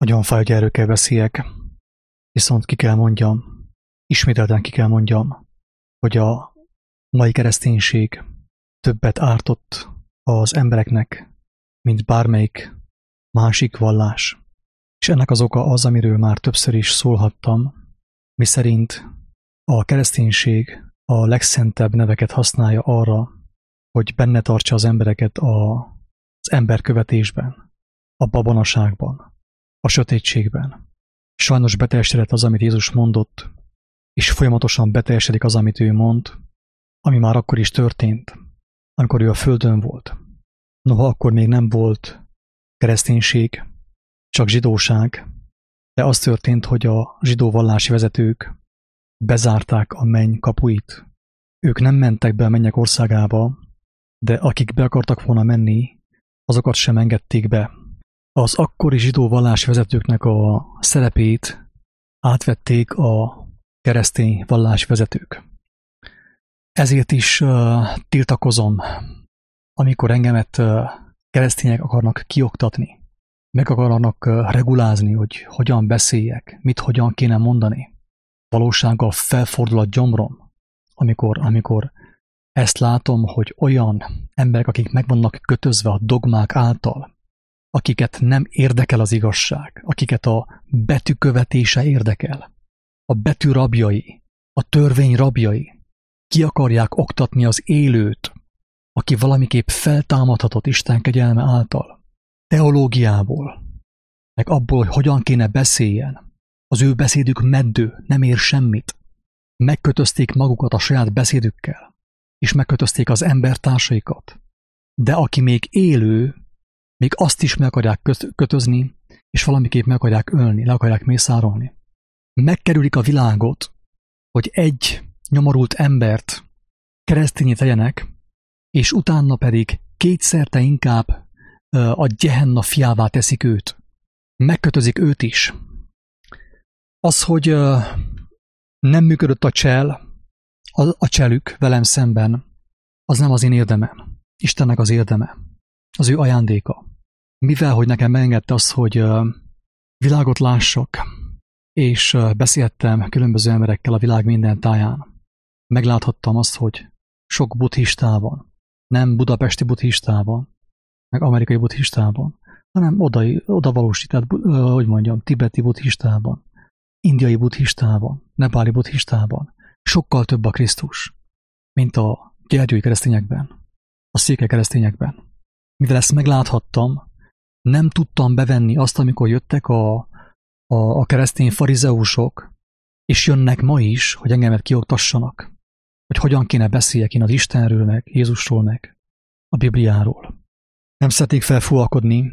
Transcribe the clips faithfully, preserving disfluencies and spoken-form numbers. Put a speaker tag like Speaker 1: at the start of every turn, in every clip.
Speaker 1: Nagyon fáj, hogy erről kell beszéljek, viszont ki kell mondjam, ismételten ki kell mondjam, hogy a mai kereszténység többet ártott az embereknek, mint bármelyik másik vallás. És ennek az oka az, amiről már többször is szólhattam, miszerint a kereszténység a legszentebb neveket használja arra, hogy benne tartsa az embereket az emberkövetésben, a babonaságban, a sötétségben. Sajnos beteljesedett az, amit Jézus mondott, és folyamatosan beteljesedik az, amit ő mond, ami már akkor is történt, amikor ő a földön volt. Noha akkor még nem volt kereszténység, csak zsidóság, de az történt, hogy a zsidó vallási vezetők bezárták a menny kapuit. Ők nem mentek be a mennyek országába, de akik be akartak volna menni, azokat sem engedték be. Az akkori zsidó vallási vezetőknek a szerepét átvették a keresztény vallási vezetők. Ezért is uh, tiltakozom, amikor engemet uh, keresztények akarnak kioktatni, meg akarnak uh, regulázni, hogy hogyan beszéljek, mit hogyan kéne mondani. Valósággal felfordul a gyomrom, amikor, amikor ezt látom, hogy olyan emberek, akik meg vannak kötözve a dogmák által, akiket nem érdekel az igazság, akiket a betű követése érdekel, a betű rabjai, a törvény rabjai, ki akarják oktatni az élőt, aki valamiképp feltámadhatott Isten kegyelme által, teológiából, meg abból, hogy hogyan kéne beszéljen. Az ő beszédük meddő, nem ér semmit. Megkötözték magukat a saját beszédükkel, és megkötözték az embertársaikat. De aki még élő, még azt is meg akarják kötözni, és valamiképp meg akarják ölni, le akarják mészárolni. Megkerülik a világot, hogy egy nyomorult embert keresztényé tegyenek, és utána pedig kétszerte inkább a Gehenna fiává teszik őt. Megkötözik őt is. Az, hogy nem működött a csel, a cselük velem szemben, az nem az én érdemem. Istennek az érdeme. Az ő ajándéka. Mivel, hogy nekem megengedte azt, hogy világot lássak, és beszéltem különböző emberekkel a világ minden táján, megláthattam azt, hogy sok buddhistában, nem budapesti buddhistában, meg amerikai buddhistában, hanem oda, oda valósított, hogy mondjam, tibeti buddhistában, indiai buddhistában, nepáli buddhistában sokkal több a Krisztus, mint a gyergyói keresztényekben, a székely keresztényekben. Mivel ezt megláthattam, nem tudtam bevenni azt, amikor jöttek a, a, a keresztény farizeusok, és jönnek ma is, hogy engemet kioktassanak, hogy hogyan kéne beszéljek én az Istenről, meg Jézusról, meg a Bibliáról. Nem szeretnék felfúvalkodni,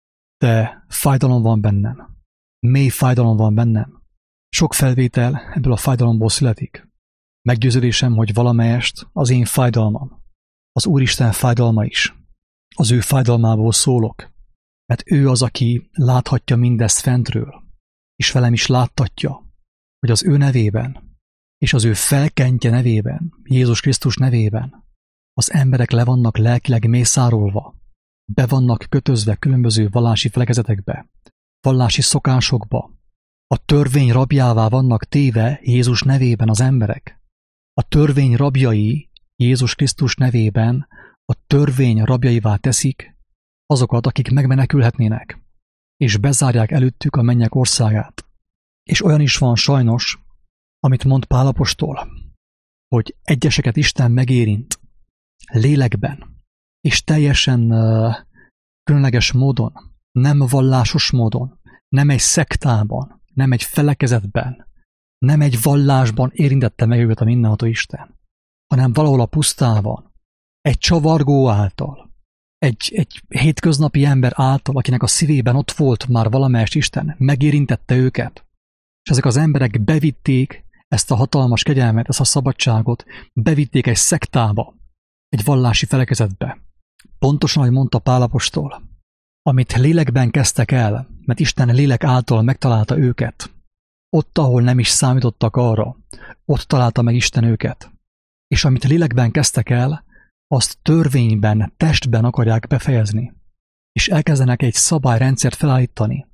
Speaker 1: de fájdalom van bennem. Mély fájdalom van bennem. Sok felvétel ebből a fájdalomból születik. Meggyőződésem, hogy valamelyest az én fájdalmam, az Úristen fájdalma is. Az ő fájdalmából szólok, mert ő az, aki láthatja mindezt fentről, és velem is láttatja, hogy az ő nevében, és az ő felkentje nevében, Jézus Krisztus nevében az emberek le vannak lelkileg mészárolva, be vannak kötözve különböző vallási felekezetekbe, vallási szokásokba, a törvény rabjává vannak téve Jézus nevében az emberek. A törvény rabjai Jézus Krisztus nevében a törvény rabjaivá teszik azokat, akik megmenekülhetnének, és bezárják előttük a mennyek országát. És olyan is van sajnos, amit mond Pál apostol, hogy egyeseket Isten megérint lélekben, és teljesen uh, különleges módon, nem vallásos módon, nem egy szektában, nem egy felekezetben, nem egy vallásban érintette meg őket a mindenható Isten, hanem valahol a pusztában, egy csavargó által, egy, egy hétköznapi ember által, akinek a szívében ott volt már valamelyest Isten, megérintette őket, és ezek az emberek bevitték ezt a hatalmas kegyelmet, ezt a szabadságot, bevitték egy szektába, egy vallási felekezetbe. Pontosan, ahogy mondta Pál apostol, amit lélekben kezdtek el, mert Isten lélek által megtalálta őket, ott, ahol nem is számítottak arra, ott találta meg Isten őket. És amit lélekben kezdtek el, azt törvényben, testben akarják befejezni. És elkezdenek egy szabályrendszert felállítani,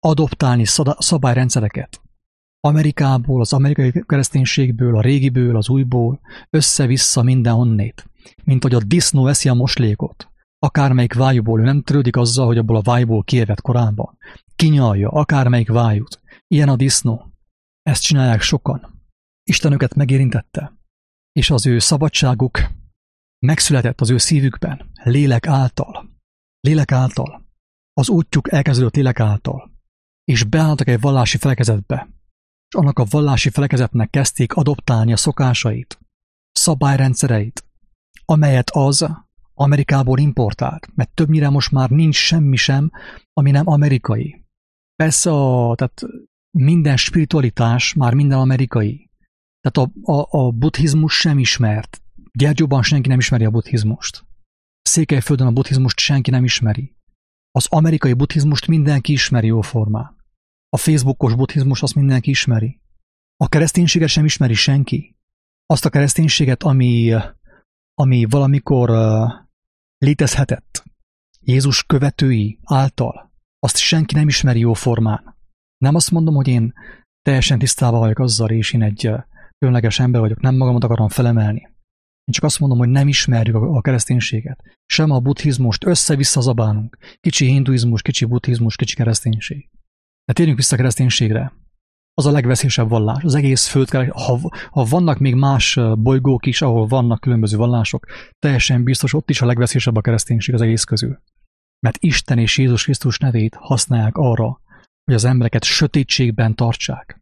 Speaker 1: adoptálni szabályrendszereket. Amerikából, az amerikai kereszténységből, a régiből, az újból, össze-vissza mindenhonnét. Mint hogy a disznó eszi a moslékot. Akármelyik vájúból, ő nem törődik azzal, hogy abból a vájúból kievett korábban. Kinyalja akármelyik vájút. Ilyen a disznó. Ezt csinálják sokan. Isten őket megérintette. És az ő szabadságuk megszületett az ő szívükben, lélek által. Lélek által. Az útjuk elkezdődött lélek által. És beálltak egy vallási felekezetbe. És annak a vallási felekezetnek kezdték adoptálni a szokásait, szabályrendszereit, amelyet az Amerikából importált, mert többnyire most már nincs semmi sem, ami nem amerikai. Persze a, tehát minden spiritualitás már minden amerikai. Tehát a, a, a buddhizmus sem ismert. Gyergyóban senki nem ismeri a buddhizmust. Székelyföldön a buddhizmust senki nem ismeri. Az amerikai buddhizmust mindenki ismeri jóformán. A Facebookos buddhizmus azt mindenki ismeri. A kereszténységet sem ismeri senki. Azt a kereszténységet, ami, ami valamikor uh, létezhetett Jézus követői által, azt senki nem ismeri jóformán. Nem azt mondom, hogy én teljesen tisztában vagyok azzal, és én egy uh, különleges ember vagyok, nem magamat akarom felemelni. Én csak azt mondom, hogy nem ismerjük a, a kereszténységet. Sem a buddhizmust, össze-vissza zabálunk. Kicsi hinduizmus, kicsi buddhizmus, kicsi kereszténység. De térjünk vissza a kereszténységre. Az a legveszélyesebb vallás. Az egész föld, ha, ha vannak még más bolygók is, ahol vannak különböző vallások, teljesen biztos, ott is a legveszélyesebb a kereszténység az egész közül. Mert Isten és Jézus Krisztus nevét használják arra, hogy az embereket sötétségben tartsák.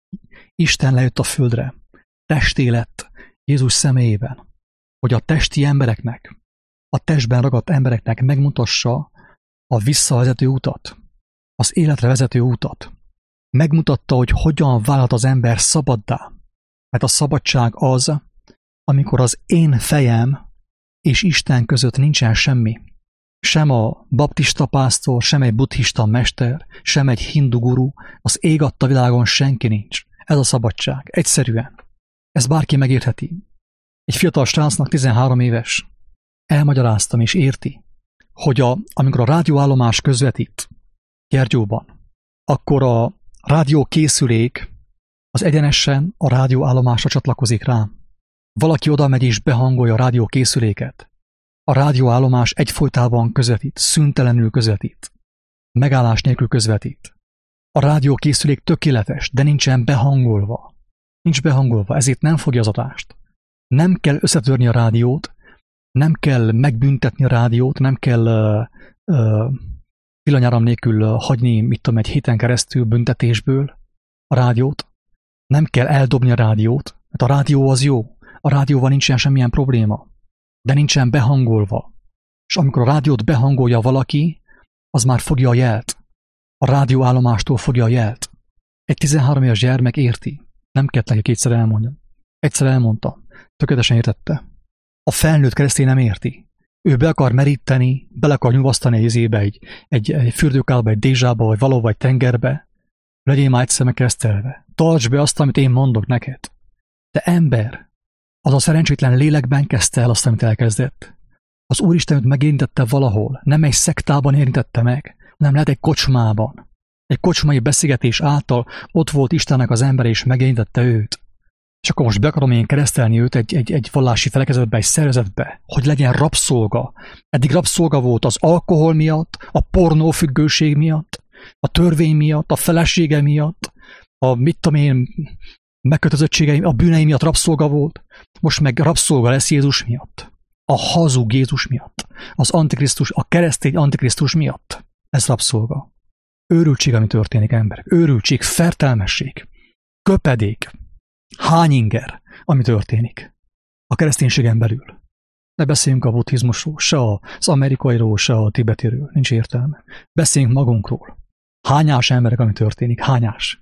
Speaker 1: Isten lejött a földre, testé lett Jézus személyében, hogy a testi embereknek, a testben ragadt embereknek megmutassa a visszavezető utat, az életre vezető útat. Megmutatta, hogy hogyan válhat az ember szabaddá. Mert a szabadság az, amikor az én fejem és Isten között nincsen semmi. Sem a baptista pásztor, sem egy buddhista mester, sem egy hindu guru, az ég adta világon senki nincs. Ez a szabadság. Egyszerűen. Ezt bárki megértheti. Egy fiatal srácnak tizenhárom éves. Elmagyaráztam és érti, hogy a, amikor a rádióállomás közvetít Gyergyóban, akkor a rádiókészülék az egyenesen a rádióállomásra csatlakozik rá. Valaki oda megy és behangolja a rádiókészüléket. A rádióállomás egyfolytában közvetít, szüntelenül közvetít. Megállás nélkül közvetít. A rádiókészülék tökéletes, de nincsen behangolva. Nincs behangolva, ezért nem fogja az adást. Nem kell összetörni a rádiót, nem kell megbüntetni a rádiót, nem kell uh, uh, villanyáram nélkül uh, hagyni, mit tudom, egy héten keresztül büntetésből a rádiót. Nem kell eldobni a rádiót, mert a rádió az jó. A rádióval nincsen semmilyen probléma, de nincsen behangolva. És amikor a rádiót behangolja valaki, az már fogja a jelt. A rádióállomástól fogja a jelt. Egy tizenhárom éves gyermek érti. Nem kellett neki kétszer elmondjam. Egyszer elmondta. Tökéletesen értette. A felnőtt keresztény nem érti. Ő be akar meríteni, bele akar nyugasztani egy izébe, egy, egy, egy fürdőkálba, egy dézsába, vagy valahova egy tengerbe. Legyél már egyszer megkeresztelve. Tartsd be azt, amit én mondok neked. De ember, az a szerencsétlen lélekben kezdte el azt, amit elkezdett. Az Úristen őt megérintette valahol. Nem egy szektában érintette meg, hanem lehet egy kocsmában. Egy kocsmai beszélgetés által ott volt Istennek az ember, és megérintette őt. És akkor most be akarom én keresztelni őt egy, egy, egy vallási felekezetbe, egy szervezetbe, hogy legyen rabszolga. Eddig rabszolga volt az alkohol miatt, a pornófüggőség miatt, a törvény miatt, a felesége miatt, a mit tudom én, megkötözöttségei, a bűnei miatt rabszolga volt. Most meg rabszolga lesz Jézus miatt. A hazug Jézus miatt. Az antikrisztus, a keresztény antikrisztus miatt. Ez rabszolga. Őrültség, ami történik, emberek. Őrültség, fertelmesség, köpedék, hányinger, ami történik a kereszténységen belül. Ne beszéljünk a buddhizmusról, se az amerikairól, se a tibetiről. Nincs értelme. Beszéljünk magunkról. Hányás emberek, ami történik. Hányás.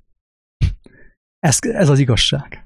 Speaker 1: Ez, ez az igazság.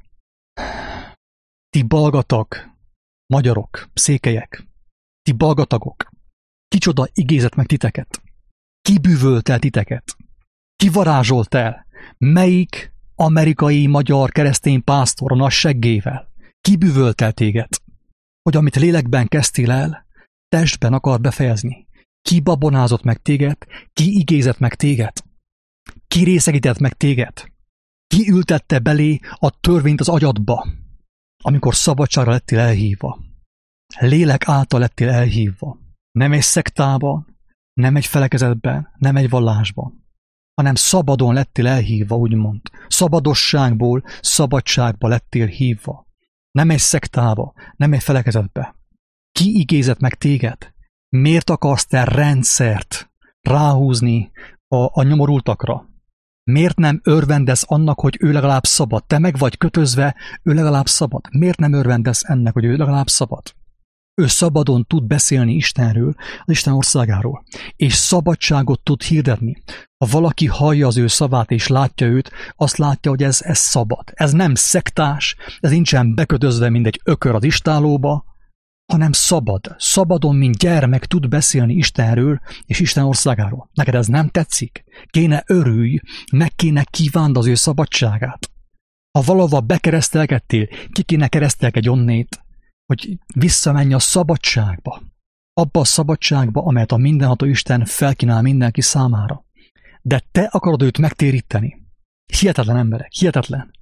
Speaker 1: Ti balgatag, magyarok, székelyek, ti balgatagok, kicsoda igézett meg titeket? Ki bűvölt el titeket? Ki varázsolt el? Melyik amerikai, magyar, keresztény pásztor a nagy seggével? Ki bűvölt el téged? Hogy amit lélekben kezdtél el, testben akar befejezni. Ki babonázott meg téged? Ki igézett meg téged? Ki részegített meg téged? Ki ültette belé a törvényt az agyadba, amikor szabadságra lettél elhívva? Lélek által lettél elhívva. Nem egy szektában, nem egy felekezetben, nem egy vallásban, hanem szabadon lettél elhívva, úgymond. Szabadosságból szabadságba lettél hívva. Nem egy szektába, nem egy felekezetbe. Ki igézett meg téged? Miért akarsz te rendszert ráhúzni a, a nyomorultakra? Miért nem örvendesz annak, hogy ő legalább szabad? Te meg vagy kötözve, ő legalább szabad. Miért nem örvendesz ennek, hogy ő legalább szabad? Ő szabadon tud beszélni Istenről, az Isten országáról, és szabadságot tud hirdetni. Ha valaki hallja az ő szavát és látja őt, azt látja, hogy ez, ez szabad. Ez nem szektás, ez nincsen bekötözve, mint egy ökör az istálóba, hanem szabad. Szabadon, mint gyermek tud beszélni Istenről és Isten országáról. Neked ez nem tetszik? Kéne örülj, meg kéne kívánd az ő szabadságát. Ha valahova bekeresztelkedtél, ki kéne keresztelkedj onnét, hogy visszamenj a szabadságba. Abba a szabadságba, amelyet a mindenható Isten felkínál mindenki számára. De te akarod őt megtéríteni. Hihetetlen emberek, hihetetlen.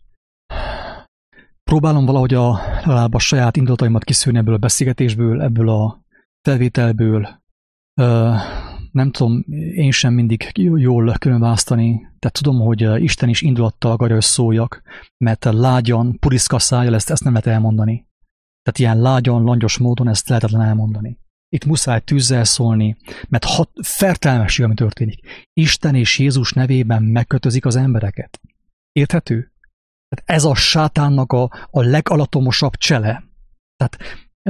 Speaker 1: Próbálom valahogy a, legalább a saját indulataimat kiszűrni ebből a beszélgetésből, ebből a felvételből. Ö, nem tudom én sem mindig jól különválasztani, tehát tudom, hogy Isten is indulattal akarja, hogy szóljak, mert lágyan, puriszka szájjal ezt, ezt nem lehet elmondani. Tehát ilyen lágyan, langyos módon ezt lehetetlen elmondani. Itt muszáj tűzzel szólni, mert hat, fertelmesség, ami történik. Isten és Jézus nevében megkötözik az embereket. Érthető? Tehát ez a sátánnak a, a legalatomosabb csele. Tehát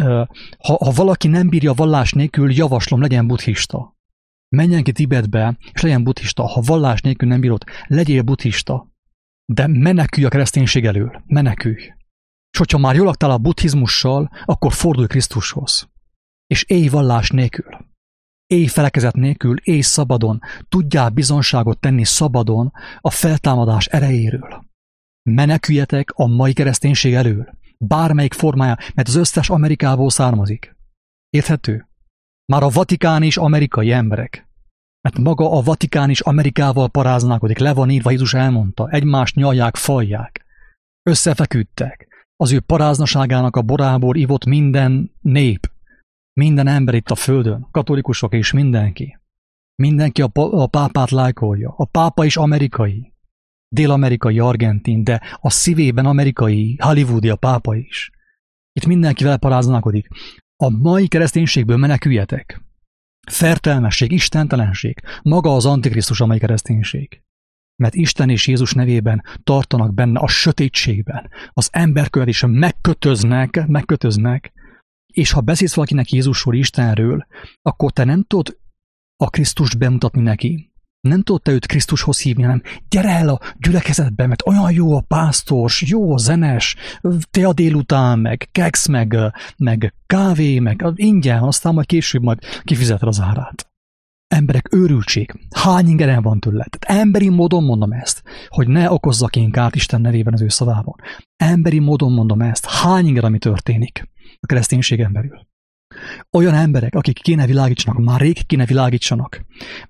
Speaker 1: ha, ha valaki nem bírja vallás nélkül, javaslom, legyen buddhista. Menjen ki Tibetbe, és legyen buddhista. Ha vallás nélkül nem bírod, legyél buddhista. De menekülj a kereszténység elől. Menekülj. És hogyha már jól laktál a buddhizmussal, akkor fordulj Krisztushoz. És élj vallás nélkül. Élj felekezet nélkül, élj szabadon. Tudjál bizonságot tenni szabadon a feltámadás erejéről. Meneküljetek a mai kereszténység elől. Bármelyik formája, mert az összes Amerikából származik. Érthető? Már a Vatikán is amerikai emberek. Mert maga a Vatikán is Amerikával paráználkodik. Le van írva, Jézus elmondta. Egymást nyalják, falják. Összefeküdtek. Az ő paráznaságának a borából ivott minden nép. Minden ember itt a földön. Katolikusok és mindenki. Mindenki a, a pápát lájkolja. A pápa is amerikai. Dél-amerikai, argentin, de a szívében amerikai, hollywoodi a pápa is. Itt mindenkivel paráználkodik. A mai kereszténységből meneküljetek. Fertelmesség, istentelenség. Maga az antikrisztus a mai kereszténység. Mert Isten és Jézus nevében tartanak benne a sötétségben. Az emberkövetésben megkötöznek, megkötöznek, és ha beszélsz valakinek Jézusról, Istenről, akkor te nem tudod a Krisztust bemutatni neki. Nem tudod te őt Krisztushoz hívni, hanem gyere el a gyülekezetbe, mert olyan jó a pásztors, jó a zenes, te a délután, meg keksz, meg, meg kávé, meg ingyen, aztán majd később majd kifizeted az árát. Emberek, őrültség. Hány ingeren van tőle? Tehát emberi módon mondom ezt, hogy ne okozzak én kárt Isten nevében az ő szavában. Emberi módon mondom ezt. Hány inger, ami történik a kereszténységen belül. Olyan emberek, akik kéne világítsanak, már rég kéne világítsanak,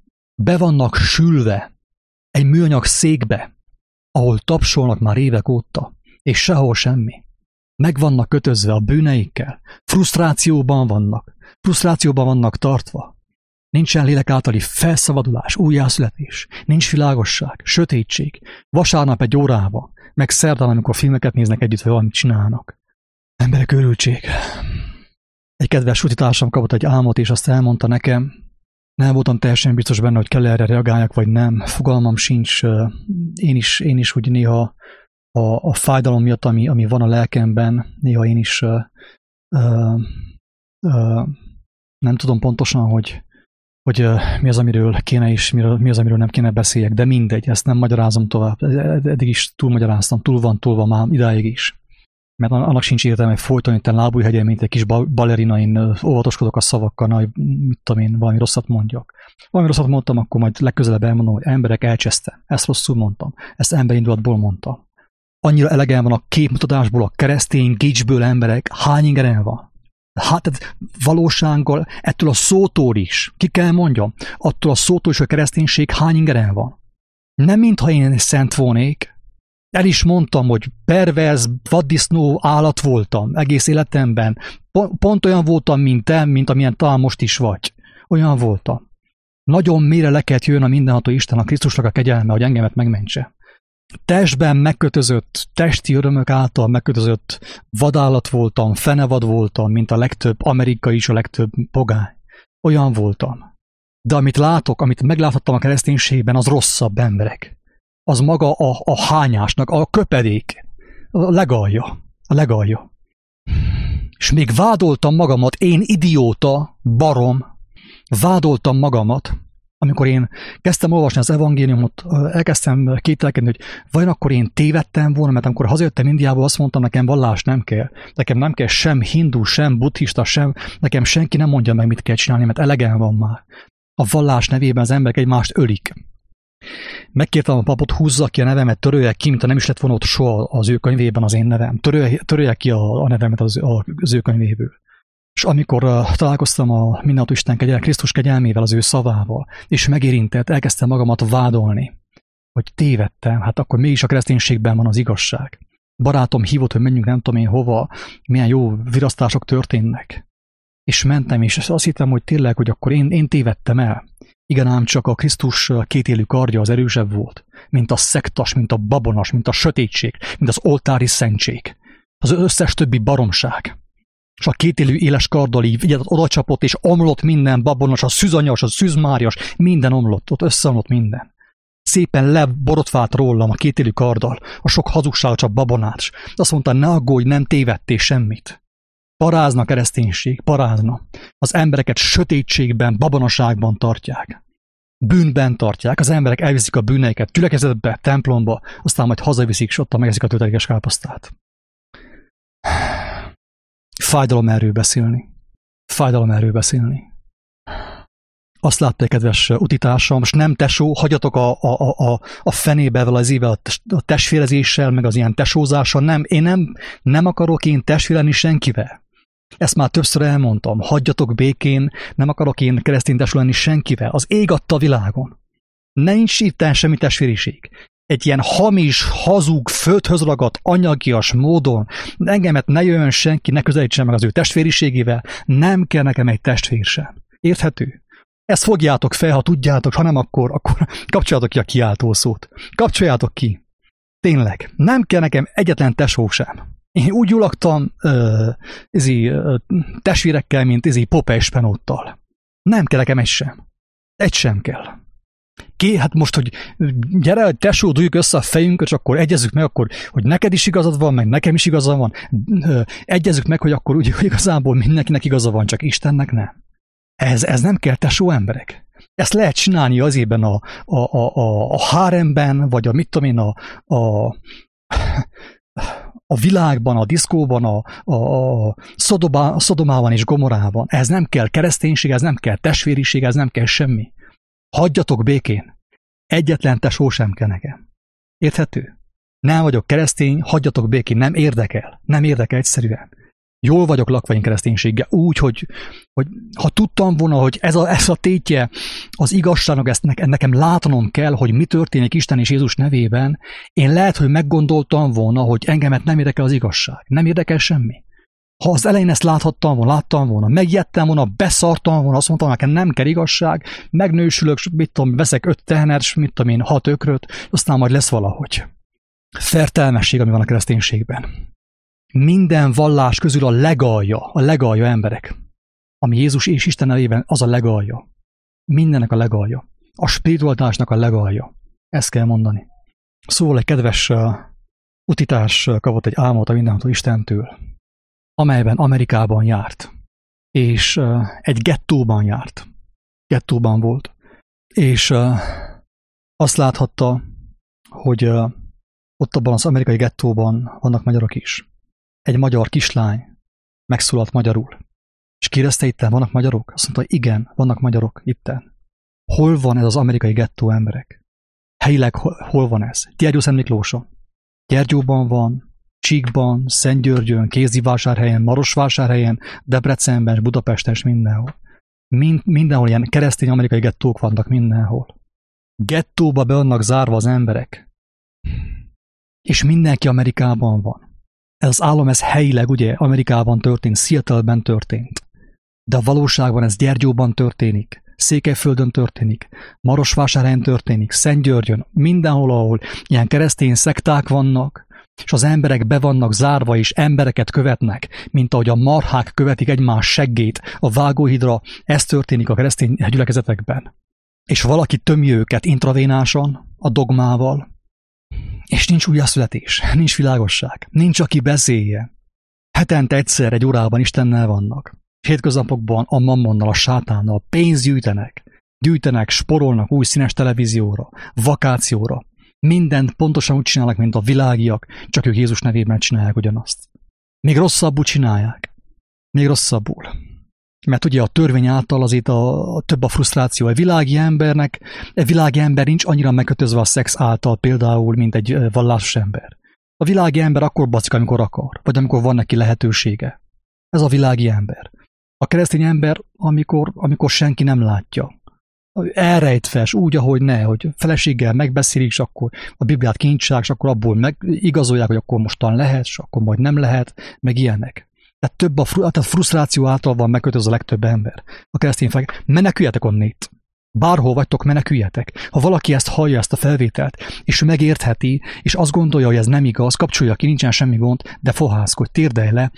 Speaker 1: be vannak sülve egy műanyag székbe, ahol tapsolnak már évek óta, és sehol semmi. Meg vannak kötözve a bűneikkel, frusztrációban vannak, frusztrációban vannak tartva. Nincsen lélek általi felszabadulás, újjászületés, nincs világosság, sötétség, vasárnap egy órában, meg szerdán, amikor filmeket néznek együtt, vagy valamit csinálnak. Emberek, őrültség. Egy kedves útitársam kapott egy álmot, és azt elmondta nekem, nem voltam teljesen biztos benne, hogy kell erre reagáljak, vagy nem. Fogalmam sincs. Én is, én is úgy néha a, a fájdalom miatt, ami, ami van a lelkemben, néha én is uh, uh, uh, nem tudom pontosan, hogy, hogy uh, mi az, amiről kéne és mi az, amiről nem kéne beszéljek, de mindegy, ezt nem magyarázom tovább. Eddig is túlmagyaráztam, túl van túlva már idáig is. Mert annak sincs értelme, hogy folyton itt lábújhegyen, mint egy kis balerina, én óvatoskodok a szavakkal, hogy mit tudom én, valami rosszat mondjak. Valami rosszat mondtam, akkor majd legközelebb elmondom, hogy emberek, elcsesztem. Ezt rosszul mondtam. Ezt emberindulatból mondtam. Annyira elegem van a képmutatásból, a keresztény gicsből emberek, hány ingeren van? Hát tehát valósággal, ettől a szótól is, ki kell mondjam, attól a szótól is, hogy a kereszténység hány ingeren van? Nem mintha én szent volnék. El is mondtam, hogy perverz, vaddisznó állat voltam egész életemben. Pont olyan voltam, mint te, mint amilyen talán most is vagy. Olyan voltam. Nagyon mélyre le kellett jön a mindenható Isten, a Krisztusnak a kegyelme, hogy engemet megmentse. Testben megkötözött, testi örömök által megkötözött vadállat voltam, fenevad voltam, mint a legtöbb amerikai és a legtöbb pogány. Olyan voltam. De amit látok, amit megláthattam a kereszténységben, az rosszabb emberek. Az maga a, a hányásnak, a köpedék, a legalja, a legalja. És még vádoltam magamat, én idióta, barom, vádoltam magamat, amikor én kezdtem olvasni az evangéliumot, elkezdtem kételkedni, hogy vajon akkor én tévedtem volna, mert amikor hazajöttem Indiából, azt mondtam, nekem vallás nem kell. Nekem nem kell sem hindu, sem buddhista, sem, nekem senki nem mondja meg, mit kell csinálni, mert elegem van már. A vallás nevében az emberek egymást ölik. Megkértem a papot, húzza ki a nevemet, törölje ki, mint ha nem is lett volna ott soha az ő könyvében az én nevem. Törölje, törölje ki a, a nevemet az, az ő könyvéből. És amikor uh, találkoztam a mindenható Isten kegyel, Krisztus kegyelmével, az ő szavával, és megérintett, elkezdtem magamat vádolni, hogy tévedtem, hát akkor mégis a kereszténységben van az igazság. Barátom hívott, hogy menjünk nem tudom én hova, milyen jó virasztások történnek. És mentem, és azt hittem, hogy tényleg, hogy akkor én, én tévedtem el. Igen, ám csak a Krisztus kétélű kardja az erősebb volt, mint a szektas, mint a babonas, mint a sötétség, mint az oltári szentség. Az összes többi baromság. És a kétélű éles karddal így oda csapott, és omlott minden babonas, a szűzanyas, a szűzmárias, minden omlott, ott összeomlott minden. Szépen leborotvált rólam a kétélű karddal, a sok hazugság csak babonát. Azt mondta, ne aggódj, nem tévedtél semmit. Parázna a kereszténység, parázna. Az embereket sötétségben, babonaságban tartják. Bűnben tartják, az emberek elviszik a bűneiket gyülekezetbe, templomba, aztán majd hazaviszik, és ott megeszik a töltelékes káposztát. Fájdalom erről beszélni. Fájdalom erről beszélni. Azt látta, kedves utitársam, most nem tesó, hagyjatok a, a, a, a fenébe az éve a testvérezéssel, meg az ilyen tesózással, nem, én nem, nem akarok én testvérelni senkivel. Ezt már többször elmondtam, hagyjatok békén, nem akarok én keresztény tesó lenni senkivel, az ég adta világon. Nincs itt semmi testvériség. Egy ilyen hamis, hazug, földhöz ragadt, anyagias módon, engemet ne jöjjön senki, ne közelítsen meg az ő testvériségével, nem kell nekem egy testvér sem. Érthető? Ezt fogjátok fel, ha tudjátok, ha nem, akkor, akkor kapcsoljátok ki a kiáltószót. Kapcsoljátok ki. Tényleg, nem kell nekem egyetlen tesó sem. Én úgy gyulaktam uh, izi, uh, testvérekkel, mint izi Popeye Spenóttal. Nem kell nekem egy sem. Egy sem kell. Ké, hát most, hogy gyere, tesó, dugjuk össze a fejünket, és akkor egyezzük meg, akkor, hogy neked is igazad van, meg nekem is igazad van. Egyezzük meg, hogy akkor úgy, hogy igazából mindenkinek igaza van, csak Istennek nem. Ez, ez nem kell, tesó emberek. Ezt lehet csinálni azért a, a, a, a, a háremben, vagy a mit tudom én, a, a, a világban, a diszkóban, a, a, a, Szodobá, a Szodomában és Gomorában. Ez nem kell kereszténység, ez nem kell testvériség, ez nem kell semmi. Hagyjatok békén. Egyetlen tesó sem kell nekem. Érthető? Nem vagyok keresztény, hagyjatok békén, nem érdekel. Nem érdekel egyszerűen. Jól vagyok lakva én kereszténységgel, úgy, hogy, hogy ha tudtam volna, hogy ez a, ez a tétje az igazságnak, ezt ne, nekem látnom kell, hogy mi történik Isten és Jézus nevében, én lehet, hogy meggondoltam volna, hogy engemet nem érdekel az igazság. Nem érdekel semmi. Ha az elején ezt láthattam volna, láttam volna, megijedtem volna, beszartam volna, azt mondtam, nekem nem kell igazság, megnősülök, mit tudom, veszek öt tehenert, mit tudom én, hat ökröt, aztán majd lesz valahogy. Fertelmesség, ami van a kereszténységben. Minden vallás közül a legalja, a legalja emberek, ami Jézus és Isten nevében, az a legalja. Mindennek a legalja. A spiritualitásnak a legalja. Ezt kell mondani. Szóval egy kedves uh, utitárs uh, kapott egy álmot a mindenható Istentől, amelyben Amerikában járt, és uh, egy gettóban járt. Gettóban volt. És uh, azt láthatta, hogy uh, ott abban az amerikai gettóban vannak magyarok is. Egy magyar kislány megszólalt magyarul. És kérdezte, itten vannak magyarok? Azt mondta, igen, vannak magyarok itten. Hol van ez az amerikai gettó, emberek? Helyileg hol van ez? Gyergyó-Szentmiklóson. Gyergyóban van, Csíkban, Szentgyörgyön, Kézdivásárhelyen, Marosvásárhelyen, Debrecenben, Budapesten és mindenhol. Mind, mindenhol ilyen keresztény amerikai gettók vannak mindenhol. Gettóba be vannak zárva az emberek. És mindenki Amerikában van. Ez az állam, ez helyileg ugye Amerikában történt, Seattle-ben történt. De a valóságban ez Gyergyóban történik, Székelyföldön történik, Marosvásárhelyen történik, Szentgyörgyön, mindenhol, ahol ilyen keresztény szekták vannak, és az emberek be vannak zárva, és embereket követnek, mint ahogy a marhák követik egymás seggét a vágóhidra, ez történik a keresztény gyülekezetekben. És valaki tömje őket intravénásan, a dogmával, és nincs újjászületés, nincs világosság, nincs, aki beszélje. Hetente egyszer egy órában Istennel vannak. Hétköznapokban a mammonnal, a sátánnal pénzt gyűjtenek. Gyűjtenek, sporolnak új színes televízióra, vakációra. Mindent pontosan úgy csinálnak, mint a világiak, csak ők Jézus nevében csinálják ugyanazt. Még rosszabbul csinálják. Még rosszabbul. Mert ugye a törvény által azért a, a több a frusztráció. A világi embernek, a világi ember nincs annyira megkötözve a szex által például, mint egy vallásos ember. A világi ember akkor basszik, amikor akar, vagy amikor van neki lehetősége. Ez a világi ember. A keresztény ember, amikor, amikor senki nem látja. Elrejtve, úgy, ahogy ne, hogy feleséggel megbeszélik, és akkor a Bibliát kincsák, és akkor abból megigazolják, hogy akkor mostan lehet, és akkor majd nem lehet, meg ilyenek. Tehát több a fru- tehát frusztráció által van megkötözve a legtöbb ember. A keresztény felek, meneküljetek onnét. Bárhol vagytok, meneküljetek. Ha valaki ezt hallja, ezt a felvételt, és megértheti, és azt gondolja, hogy ez nem igaz, kapcsolja ki, nincsen semmi gond, de fohászkodj, térdelj le,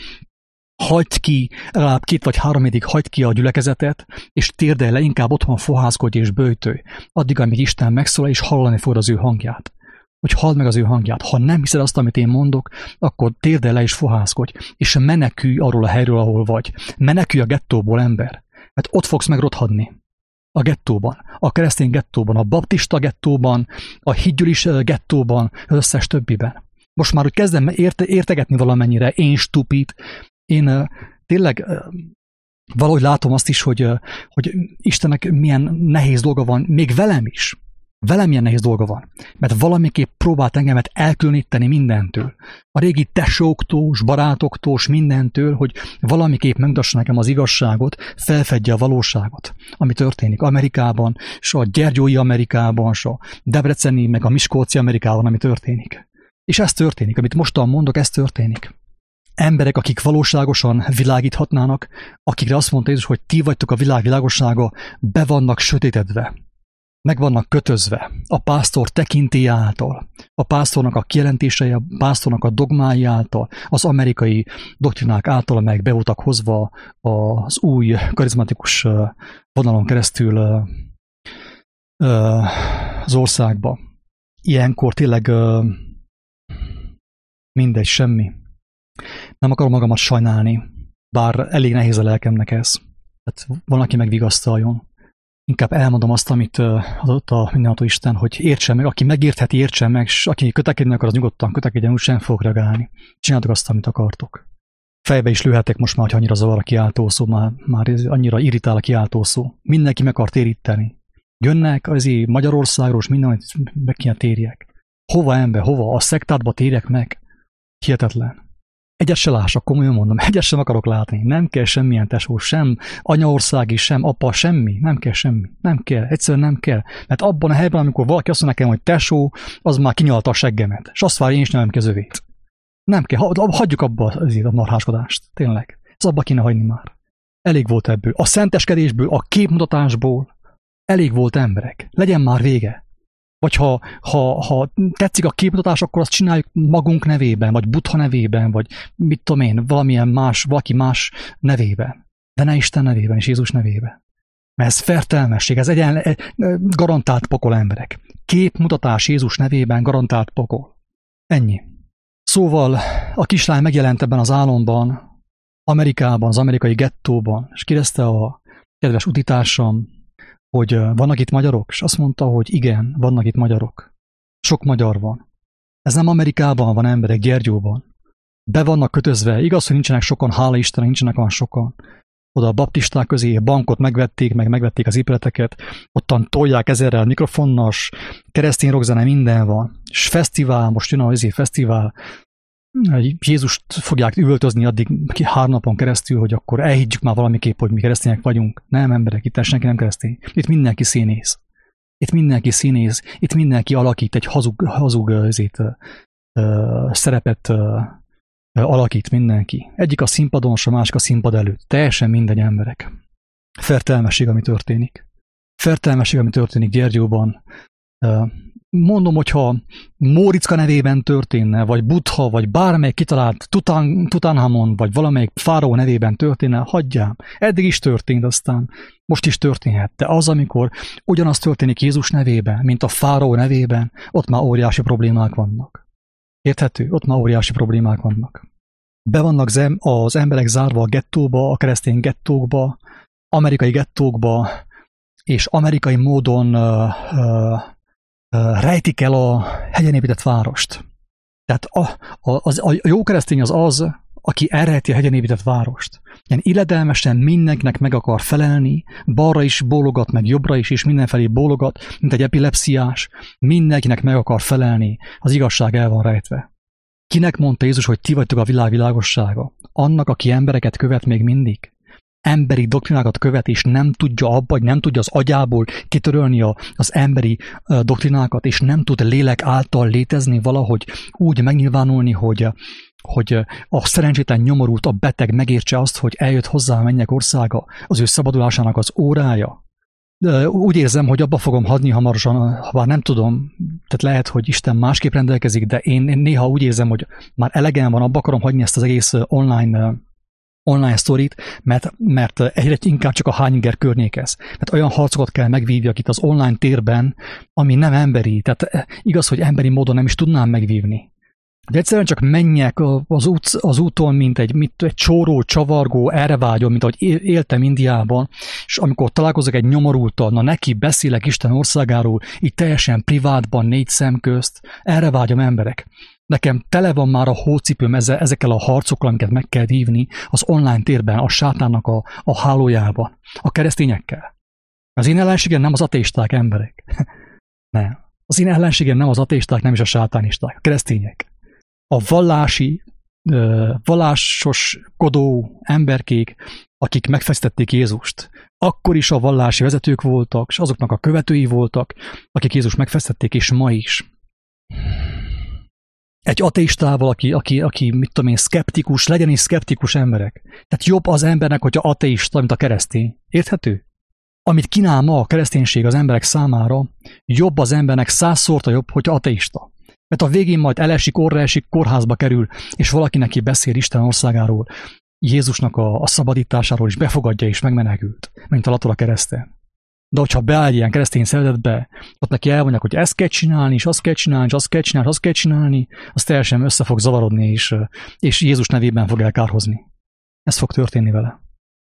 Speaker 1: hagyd ki, legalább két vagy három évig hagyd ki a gyülekezetet, és térdelj le, inkább otthon fohászkodj és böjtölj. Addig, amíg Isten megszólal, és hallani fogod az ő hangját. Hogy halld meg az ő hangját. Ha nem hiszed azt, amit én mondok, akkor térdelj le és fohászkodj, és menekülj arról a helyről, ahol vagy. Menekülj a gettóból, ember. Mert ott fogsz megrothadni. A gettóban, a keresztény gettóban, a baptista gettóban, a hídgyűlis gettóban, az összes többiben. Most már, hogy kezdem érte, értegetni valamennyire, én stupid, én uh, tényleg uh, valahogy látom azt is, hogy, uh, hogy Istennek milyen nehéz dolga van, még velem is. Velem milyen nehéz dolga van, mert valamiképp próbált engemet elkülöníteni mindentől. A régi tesóktól, barátoktól, mindentől, hogy valamiképp megmutassa nekem az igazságot, felfedje a valóságot, ami történik Amerikában, s a gyergyói Amerikában, s a debreceni, meg a miskolci Amerikában, ami történik. És ez történik, amit mostan mondok, ez történik. Emberek, akik valóságosan világíthatnának, akikre azt mondta Jézus, hogy ti vagytok a világ világossága, be vannak sötétedve. Meg vannak kötözve a pásztor tekintélye által, a pásztornak a kijelentései, a pásztornak a dogmái által, az amerikai doktrinák által, amelyek be voltak hozva az új karizmatikus vonalon keresztül az országba. Ilyenkor tényleg mindegy, semmi. Nem akarom magamat sajnálni, bár elég nehéz a lelkemnek ez. Tehát van, aki megvigasztaljon. Inkább elmondom azt, amit adott a mindenható Isten, hogy értsen meg, aki megértheti, értsen meg, és aki kötekedni akar, az nyugodtan kötekedjen, úgy sem fog reagálni. Csináltok azt, amit akartok. Fejbe is lőhetek most már, hogy annyira zavar a kiáltószó, már, már annyira irritál a kiáltószó. Mindenki meg akar téríteni. Jönnek azért Magyarországról, és minden, meg kéne térjek. Hova ember, hova? A szektádba térjek meg? Hihetetlen. Egyet se lássak, komolyan mondom, egyet sem akarok látni. Nem kell semmilyen tesó, sem anyaországi, sem apa, semmi. Nem kell semmi. Nem kell. Egyszerűen nem kell. Mert abban a helyben, amikor valaki azt mondja nekem, hogy tesó, az már kinyalta a seggemet. És azt várja, én is nem kezövét. Nem kell. Hagyjuk abba azért a marháskodást. Tényleg. Ez abba kéne hagyni már. Elég volt ebből. A szenteskedésből, a képmutatásból elég volt, emberek. Legyen már vége. Vagy ha, ha, ha tetszik a képmutatás, akkor azt csináljuk magunk nevében, vagy Buddha nevében, vagy mit tudom én, valamilyen más, valaki más nevében. De ne Isten nevében és Jézus nevében. Mert ez fertelmesség, ez egyen, garantált pokol, emberek. Képmutatás Jézus nevében garantált pokol. Ennyi. Szóval a kislány megjelent ebben az álomban, Amerikában, az amerikai gettóban, és kérdezte a kedves utitársam, hogy vannak itt magyarok, és azt mondta, hogy igen, vannak itt magyarok. Sok magyar van. Ez nem Amerikában van, emberek, Gyergyóban. Be vannak kötözve, igaz, hogy nincsenek sokan, hála Istennek, nincsenek olyan sokan. Oda a baptisták közé a bankot megvették, meg megvették az épületeket, ottan tolják ezerrel mikrofonnal, keresztény rockzene, minden van. És fesztivál, most jön az fesztivál, Jézust fogják üvöltözni addig három napon keresztül, hogy akkor elhiggyük már valamiképp, hogy mi keresztények vagyunk. Nem, emberek, itt senki nem keresztény. Itt mindenki színész. Itt mindenki színész, itt mindenki alakít egy hazug, hazug ezért, uh, szerepet uh, alakít mindenki. Egyik a színpadon, a másik a színpad előtt. Teljesen mindegy, emberek. Fertelmesség, ami történik. Fertelmesség, ami történik Gyergyóban. Uh, mondom, hogyha Móriczka nevében történne, vagy Buddha, vagy bármelyik kitalált Tutan, Tutanhamon, vagy valamelyik fáraó nevében történne, hagyjám. Eddig is történt, aztán most is történhet. De az, amikor ugyanaz történik Jézus nevében, mint a fáraó nevében, ott már óriási problémák vannak. Érthető? Ott már óriási problémák vannak. Be vannak az emberek zárva a gettóba, a keresztény gettókba, amerikai gettókba, és amerikai módon uh, uh, uh, rejtik el a hegyen épített várost. Tehát a, a, az, a jó keresztény az az, aki elrejti a hegyen épített várost. Ilyen illedelmesen mindenkinek meg akar felelni, balra is bólogat, meg jobbra is, és mindenfelé bólogat, mint egy epilepsziás, mindenkinek meg akar felelni, az igazság el van rejtve. Kinek mondta Jézus, hogy ti vagytok a világ világossága? Annak, aki embereket követ még mindig? Emberi doktrinákat követ, és nem tudja abba, vagy nem tudja az agyából kitörölni a, az emberi uh, doktrinákat, és nem tud lélek által létezni valahogy úgy megnyilvánulni, hogy, hogy a szerencsétlen nyomorult, a beteg megértse azt, hogy eljött hozzá a mennyek országa, az ő szabadulásának az órája. De úgy érzem, hogy abba fogom hagyni hamarosan, ha bár nem tudom, tehát lehet, hogy Isten másképp rendelkezik, de én, én néha úgy érzem, hogy már elegem van, abba akarom hagyni ezt az egész online online sztorit, mert, mert egyre inkább csak a hányinger környékez. Tehát olyan harcokat kell megvívjak itt az online térben, ami nem emberi. Tehát igaz, hogy emberi módon nem is tudnám megvívni. De egyszerűen csak menjek az, út, az úton, mint egy, mint egy csóró, csavargó, erre vágyom, mint ahogy éltem Indiában, és amikor találkozok egy nyomorultal, na neki beszélek Isten országáról, így teljesen privátban, négy szem közt, erre vágyom, emberek. Nekem tele van már a hócipőm ezekkel a harcokkal, amiket meg kell vívni az online térben, a sátánnak a, a hálójában, a keresztényekkel. Az én ellenségem nem az ateisták, emberek. Nem. Az én ellenségem nem az ateisták, nem is a sátánisták, a keresztények. A vallási, vallásoskodó emberkék, akik megfesztették Jézust. Akkor is a vallási vezetők voltak, és azoknak a követői voltak, akik Jézust megfesztették, és ma is. Egy ateistával, aki, aki, aki mit tudom én, szkeptikus, legyen is szkeptikus, emberek. Tehát jobb az embernek, hogyha ateista, mint a keresztény. Érthető? Amit kínál ma a kereszténység az emberek számára, jobb az embernek százszorta jobb, hogyha ateista. Mert a végén majd elesik, orra esik, kórházba kerül, és valaki neki beszél Isten országáról, Jézusnak a, a szabadításáról, és befogadja, és megmenekült, mint a latol a kereszten. De hogyha beáll ilyen keresztény szeretetbe, ott neki elmondják, hogy ezt kell csinálni, és azt kell csinálni, és azt kell csinálni, és azt kell csinálni, az teljesen össze fog zavarodni, és, és Jézus nevében fog elkárhozni. Ez fog történni vele.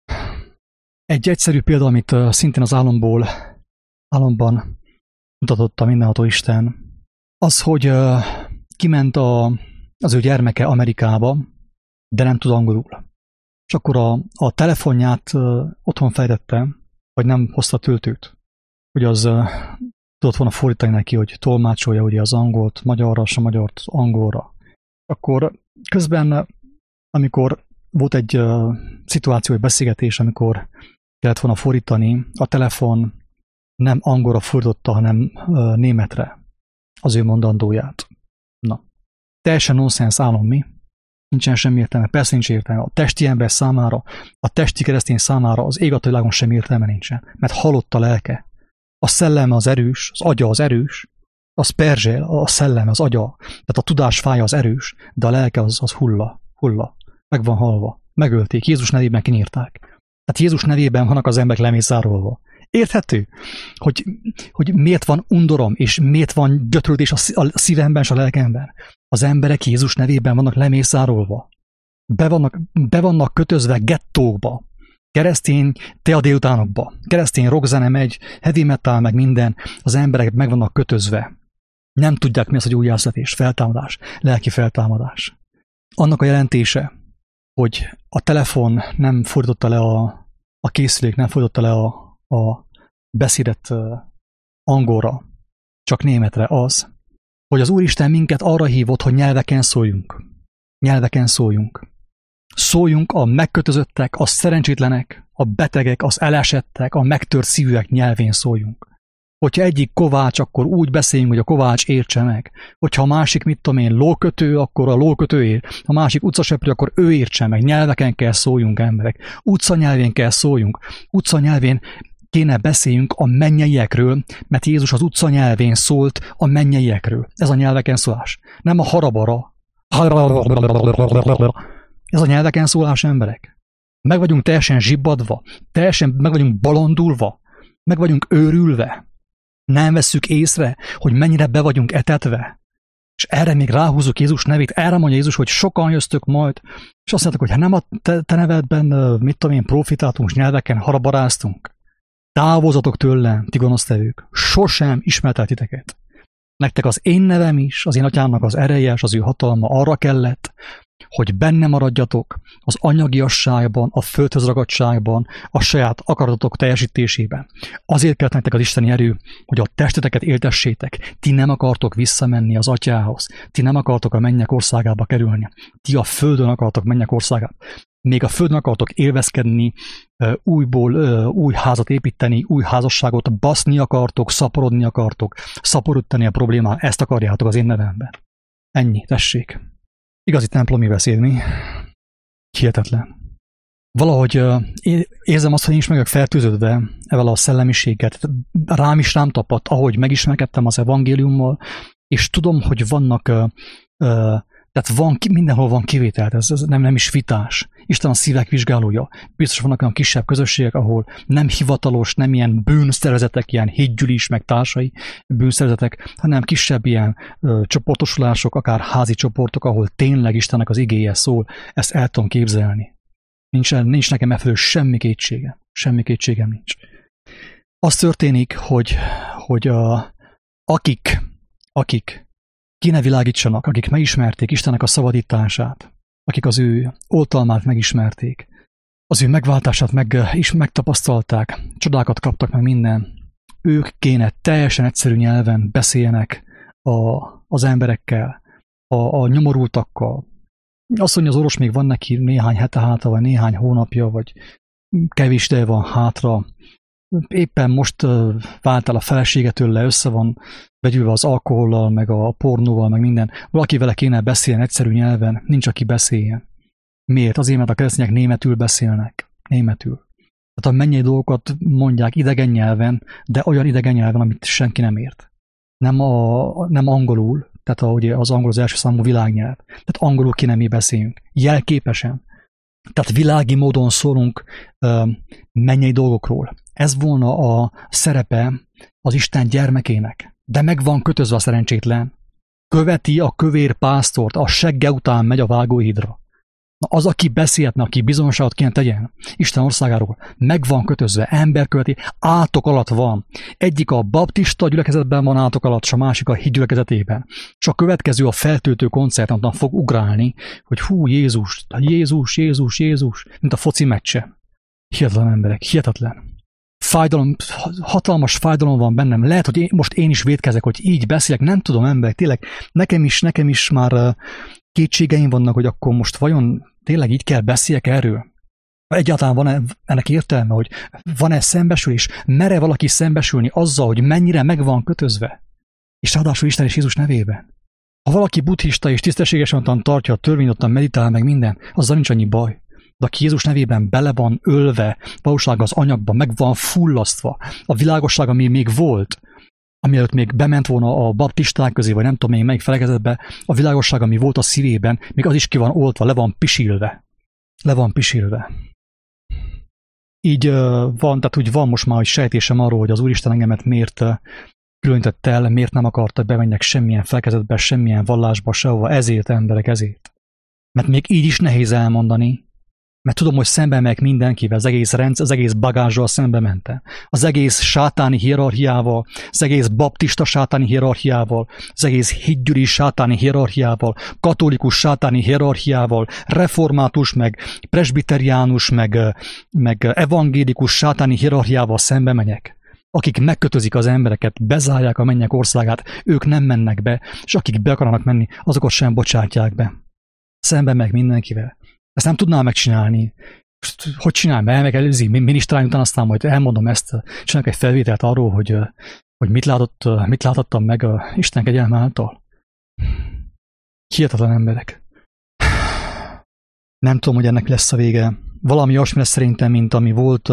Speaker 1: Egy egyszerű példa, amit szintén az álomból, álomban mutatott a mindenható Isten, az, hogy kiment a, az ő gyermeke Amerikába, de nem tud angolul. És akkor a, a telefonját otthon fejtette, vagy nem hozta töltőt, hogy az uh, tudott volna fordítani neki, hogy tolmácsolja ugye az angolt magyarra, és a magyart angolra. Akkor közben, amikor volt egy uh, szituáció, egy beszélgetés, amikor kellett volna fordítani, a telefon nem angolra fordította, hanem uh, németre az ő mondandóját. Na, teljesen nonsens álom, mi? Nincsen semmi értelme, persze nincs értelme. A testi ember számára, a testi keresztény számára az ég a világon semmi értelme nincsen, mert halott a lelke. A szelleme az erős, az agya az erős, az perzsél, a szelleme az agya, tehát a tudás fája az erős, de a lelke az, az hulla, hulla, meg van halva, megölték, Jézus nevében kinyírták. Tehát Jézus nevében vannak az emberek lemészárolva. Érthető, hogy, hogy miért van undorom, és miért van gyötrődés a szívemben és a lelkemben. Az emberek Jézus nevében vannak lemészárolva. Be vannak, be vannak kötözve gettókba, keresztény tea délutánokba, keresztény rockzene megy, heavy metal, meg minden, az emberek meg vannak kötözve. Nem tudják, mi az, hogy újjászületés, feltámadás, lelki feltámadás. Annak a jelentése, hogy a telefon nem fordította le a, a készülék, nem fordította le a, a beszédet uh, angolra, csak németre, az, hogy az Úristen minket arra hívott, hogy nyelveken szóljunk. Nyelveken szóljunk. Szóljunk a megkötözöttek, a szerencsétlenek, a betegek, az elesettek, a megtört szívűek nyelvén szóljunk. Hogyha egyik kovács, akkor úgy beszéljünk, hogy a kovács értse meg. Hogyha a másik, mit tudom én, lókötő, akkor a lókötő ér. Ha a másik utcasöprő, akkor ő értse meg. Nyelveken kell szóljunk, emberek. Utcanyelvén kell szóljunk. Utcanyelvén kéne beszéljünk a mennyeiekről, mert Jézus az utcanyelvén szólt a mennyeiekről. Ez a nyelveken szólás. Nem a harabara. Ez a nyelveken szólás, emberek. Meg vagyunk teljesen zsibbadva, teljesen meg vagyunk bolondulva, meg vagyunk őrülve. Nem vesszük észre, hogy mennyire be vagyunk etetve. És erre még ráhúzzuk Jézus nevét, erre mondja Jézus, hogy sokan jöztök majd, és azt mondták, hogy ha nem a te, te nevedben, mit tudom én, profitáltunk, nyelveken harabaráztunk, távozatok tőlem, ti gonosztevők, sosem ismertel titeket. Nektek az én nevem is, az én atyámnak az ereje, az ő hatalma arra kellett, hogy benne maradjatok az anyagiasságban, a földhöz ragadtságban, a saját akaratotok teljesítésében. Azért kellett nektek az isteni erő, hogy a testeteket éltessétek. Ti nem akartok visszamenni az atyához. Ti nem akartok a mennyek országába kerülni. Ti a földön akartok mennyek országába. Még a földön akartok élvezkedni, újból új házat építeni, új házasságot baszni akartok, szaporodni akartok, szaporodtani a problémát. Ezt akarjátok az én nevemben. Ennyi, tessék. Igazi templomi beszéd, mi? Hihetetlen. Valahogy uh, érzem azt, hogy én is meg vagyok fertőződve ezzel a szellemiséget. Rám is rám tapadt, ahogy megismerkedtem az evangéliummal, és tudom, hogy vannak, uh, uh, tehát van, mindenhol van kivételt, ez, ez nem, nem is vitás. Isten a szívek vizsgálója. Biztos vannak olyan kisebb közösségek, ahol nem hivatalos, nem ilyen bűnszervezetek, ilyen hitgyűlis, meg társai bűnszervezetek, hanem kisebb ilyen ö, csoportosulások, akár házi csoportok, ahol tényleg Istennek az igéje szól. Ezt el tudom képzelni. Nincs, nincs nekem e fölül semmi kétségem. Semmi kétségem nincs. Az történik, hogy, hogy a, akik, akik ki ne világítsanak, akik megismerték Istennek a szabadítását, akik az ő oltalmát megismerték, az ő megváltását meg, is megtapasztalták, csodákat kaptak meg minden, ők kéne teljesen egyszerű nyelven beszéljenek a, az emberekkel, a, a nyomorultakkal. Azt mondja, az orvos még van neki néhány hete hátra, vagy néhány hónapja, vagy kevés ideje van hátra. Éppen most uh, vált el a felesége tőle, össze van vegyülve az alkohollal, meg a pornóval, meg minden. Valaki vele kéne beszélni egyszerű nyelven, nincs aki beszéljen. Miért? Azért, mert a keresztények németül beszélnek. Németül. Tehát a mennyei dolgokat mondják idegen nyelven, de olyan idegen nyelven, amit senki nem ért. Nem, a, nem angolul, tehát a, ugye az angol az első számú világnyelv. Tehát angolul kéne mi beszéljünk. Jelképesen. Tehát világi módon szólunk uh, mennyei dolgokról. Ez volna a szerepe az Isten gyermekének. De meg van kötözve a szerencsétlen. Követi a kövér pásztort, a segge után megy a vágóhídra. Na az, aki beszélhetne, aki bizonyosságot kéne tegyen Isten országáról, meg van kötözve, ember követi, átok alatt van. Egyik a baptista gyülekezetben van átok alatt, és a másik a híd gyülekezetében. És a következő a feltöltő koncerten fog ugrálni, hogy hú, Jézus, Jézus, Jézus, Jézus, mint a foci meccse. Hihetetlen emberek, hihetetlen. Fájdalom, hatalmas fájdalom van bennem. Lehet, hogy én, most én is vétkezek, hogy így beszélek, nem tudom, emberek, tényleg nekem is, nekem is már uh, kétségeim vannak, hogy akkor most vajon tényleg így kell beszéljek erről? Egyáltalán van-e ennek értelme, hogy van-e szembesülés? Mere valaki szembesülni azzal, hogy mennyire meg van kötözve? És ráadásul Isten és Jézus nevében. Ha valaki buddhista és tisztességesen tartja a törvényt, ottan meditál meg minden, azzal nincs annyi baj. De aki Jézus nevében bele van ölve, valóságban az anyagban, meg van fullasztva, a világosság, ami még volt, amielőtt még bement volna a baptisták közé, vagy nem tudom még melyik felekezetbe, a világosság, ami volt a szívében, még az is ki van oltva, le van pisilve. Le van pisilve. Így uh, van, tehát úgy van most már, hogy sejtésem arról, hogy az Úristen engemet miért uh, különített el, miért nem akarta, hogy bemenjek semmilyen felekezetbe, semmilyen vallásba, sehova, ezért emberek, ezért. Mert még így is nehéz elmondani, mert tudom, hogy szembe megyek mindenkivel, az egész rendszer, az egész bagázsral szembe mentem. Az egész sátáni hierarchiával, az egész baptista sátáni hierarchiával, az egész hídgyűli sátáni hierarchiával, katolikus sátáni hierarchiával, református, meg presbiteriánus, meg, meg evangélikus sátáni hierarchiával szembe megyek. Akik megkötözik az embereket, bezárják a mennyek országát, ők nem mennek be, és akik be akarnak menni, azokat sem bocsátják be. Szembe meg mindenkivel. Ezt nem tudnám megcsinálni. Hogy csinálom? El meg előzi, minisztrálni után, aztán majd elmondom ezt, csinálok egy felvételt arról, hogy hogy mit, látott, mit láthattam meg a Isten kegyelme által. Hihetetlen emberek. Nem tudom, hogy ennek lesz a vége. Valami olyasmi lesz szerintem, mint ami volt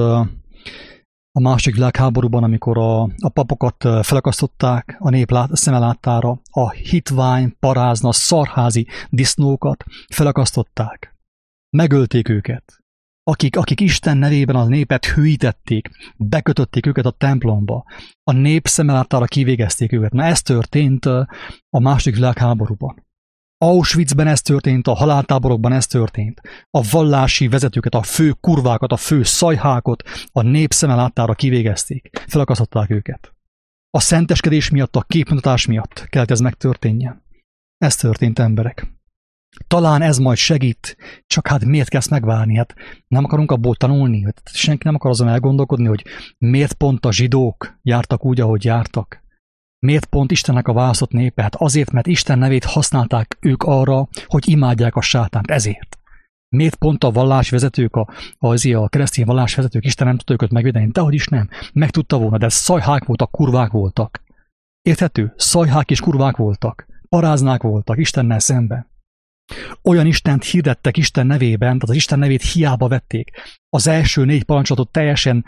Speaker 1: a második világháborúban, amikor a, a papokat felakasztották a nép lát, szeme láttára, a hitvány, parázna, szarházi disznókat felakasztották. Megölték őket. Akik, akik Isten nevében a népet hűítették, bekötötték őket a templomba, a nép szeme láttára kivégezték őket. Na ez történt a második világháborúban. Auschwitzben ez történt, a haláltáborokban ez történt. A vallási vezetőket, a fő kurvákat, a fő szajhákot a nép szeme láttára kivégezték. Felakasztották őket. A szenteskedés miatt, a képmutatás miatt kellett ez megtörténjen. Ez történt, emberek. Talán ez majd segít, csak hát miért kezd megvárni? Hát nem akarunk abból tanulni, hát senki nem akar azon elgondolkodni, hogy miért pont a zsidók jártak úgy, ahogy jártak. Miért pont Istennek a választott népe? Hát azért, mert Isten nevét használták ők arra, hogy imádják a sátánt. Ezért. Miért pont a vallásvezetők, a, a, a keresztény vallásvezetők, Isten nem tudta őket megvédeni? Dehogy is nem. Meg tudta volna, de szajhák voltak, kurvák voltak. Érthető? Szajhák és kurvák voltak. Paráznák voltak Istennel szemben. Olyan Istent hirdettek Isten nevében, tehát az Isten nevét hiába vették. Az első négy parancsolatot teljesen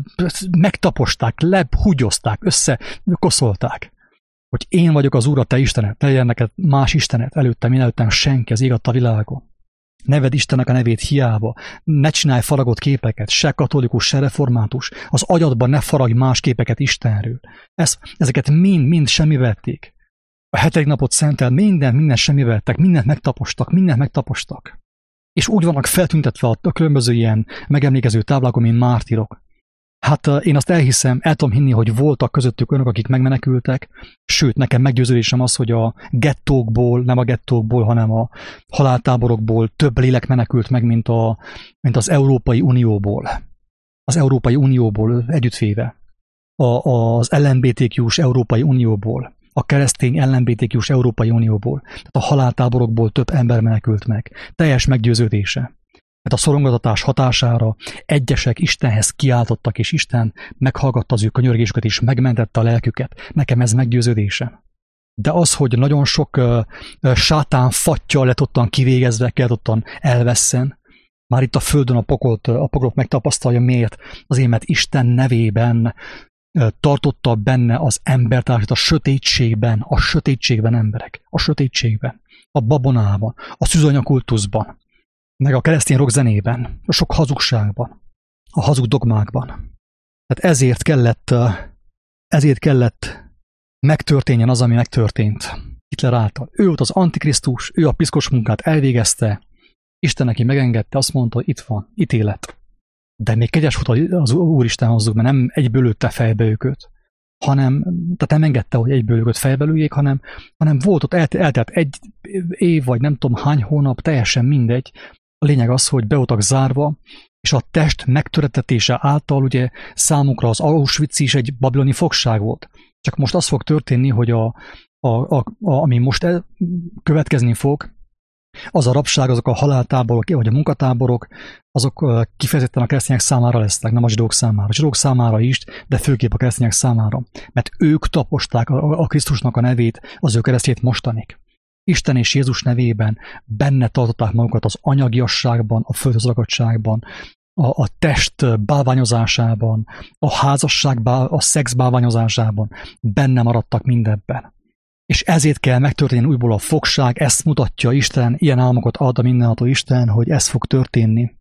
Speaker 1: megtaposták, lebhugyozták, összekoszolták. Hogy én vagyok az Úr, a te Istened, ne legyen neked más Istenet, előttem, én előttem senki, az ég adta a világon. Neved Istennek a nevét hiába, ne csinálj faragott képeket, se katolikus, se református, az agyadban ne faragj más képeket Istenről. Ezt, ezeket mind-mind semmi vették. A hetedik napot szentel, minden, minden semmi vettek, mindent megtapostak, mindent megtapostak. És úgy vannak feltüntetve a, a különböző ilyen megemlékező táblákon, mint mártírok. Hát én azt elhiszem, el tudom hinni, hogy voltak közöttük önök, akik megmenekültek, sőt, nekem meggyőződésem az, hogy a gettókból, nem a gettókból, hanem a haláltáborokból több lélek menekült meg, mint, a, mint az Európai Unióból. Az Európai Unióból együttvéve. A, az el em bé té kú-s Európai Unióból. A keresztény el em bé té kú-s Európai Unióból. Tehát a haláltáborokból több ember menekült meg. Teljes meggyőződése. Mert a szorongattatás hatására egyesek Istenhez kiáltottak, és Isten meghallgatta az ő könyörgésüket, és megmentette a lelküket. Nekem ez meggyőződésem. De az, hogy nagyon sok uh, uh, sátán fattyal lett ottan kivégezve, kellett ottan elvesszen, már itt a földön a pokolt, a pokolok megtapasztalja, miért? Azért, mert Isten nevében tartotta benne az embertársat a sötétségben, a sötétségben emberek, a sötétségben, a babonában, a szűzanyakultuszban, meg a keresztény rockzenében, a sok hazugságban, a hazug dogmákban. Tehát ezért kellett, ezért kellett megtörténjen az, ami megtörtént Hitler által. Ő volt az antikrisztus, ő a piszkos munkát elvégezte, Isten neki megengedte, azt mondta, hogy itt van, ítélet. De még kegyes volt az Úristen hozzuk, mert nem egyből lőtte fejbe őket, hanem, tehát nem engedte, hogy egyből őket fejbe lőjék, hanem, hanem volt ott, eltelt, eltelt egy év, vagy nem tudom hány hónap, teljesen mindegy. A lényeg az, hogy be voltak zárva, és a test megtöretetése által ugye számukra az Auschwitz is egy babiloni fogság volt. Csak most az fog történni, hogy a, a, a, a, ami most el, következni fog, az a rabság, azok a haláltáborok, vagy a munkatáborok, azok kifejezetten a keresztények számára lesznek, nem a zsidók számára. A zsidók számára is, de főképp a keresztények számára. Mert ők taposták a, a Krisztusnak a nevét, az ő keresztjét mostanig. Isten és Jézus nevében benne tartották magukat az anyagiasságban, a földhöz ragadtságban, a, a test bálványozásában, a házasság, a szex bálványozásában. Benne maradtak mindebben. És ezért kell megtörténni újból a fogság, ezt mutatja Isten, ilyen álmokat ad a mindenható Isten, hogy ez fog történni.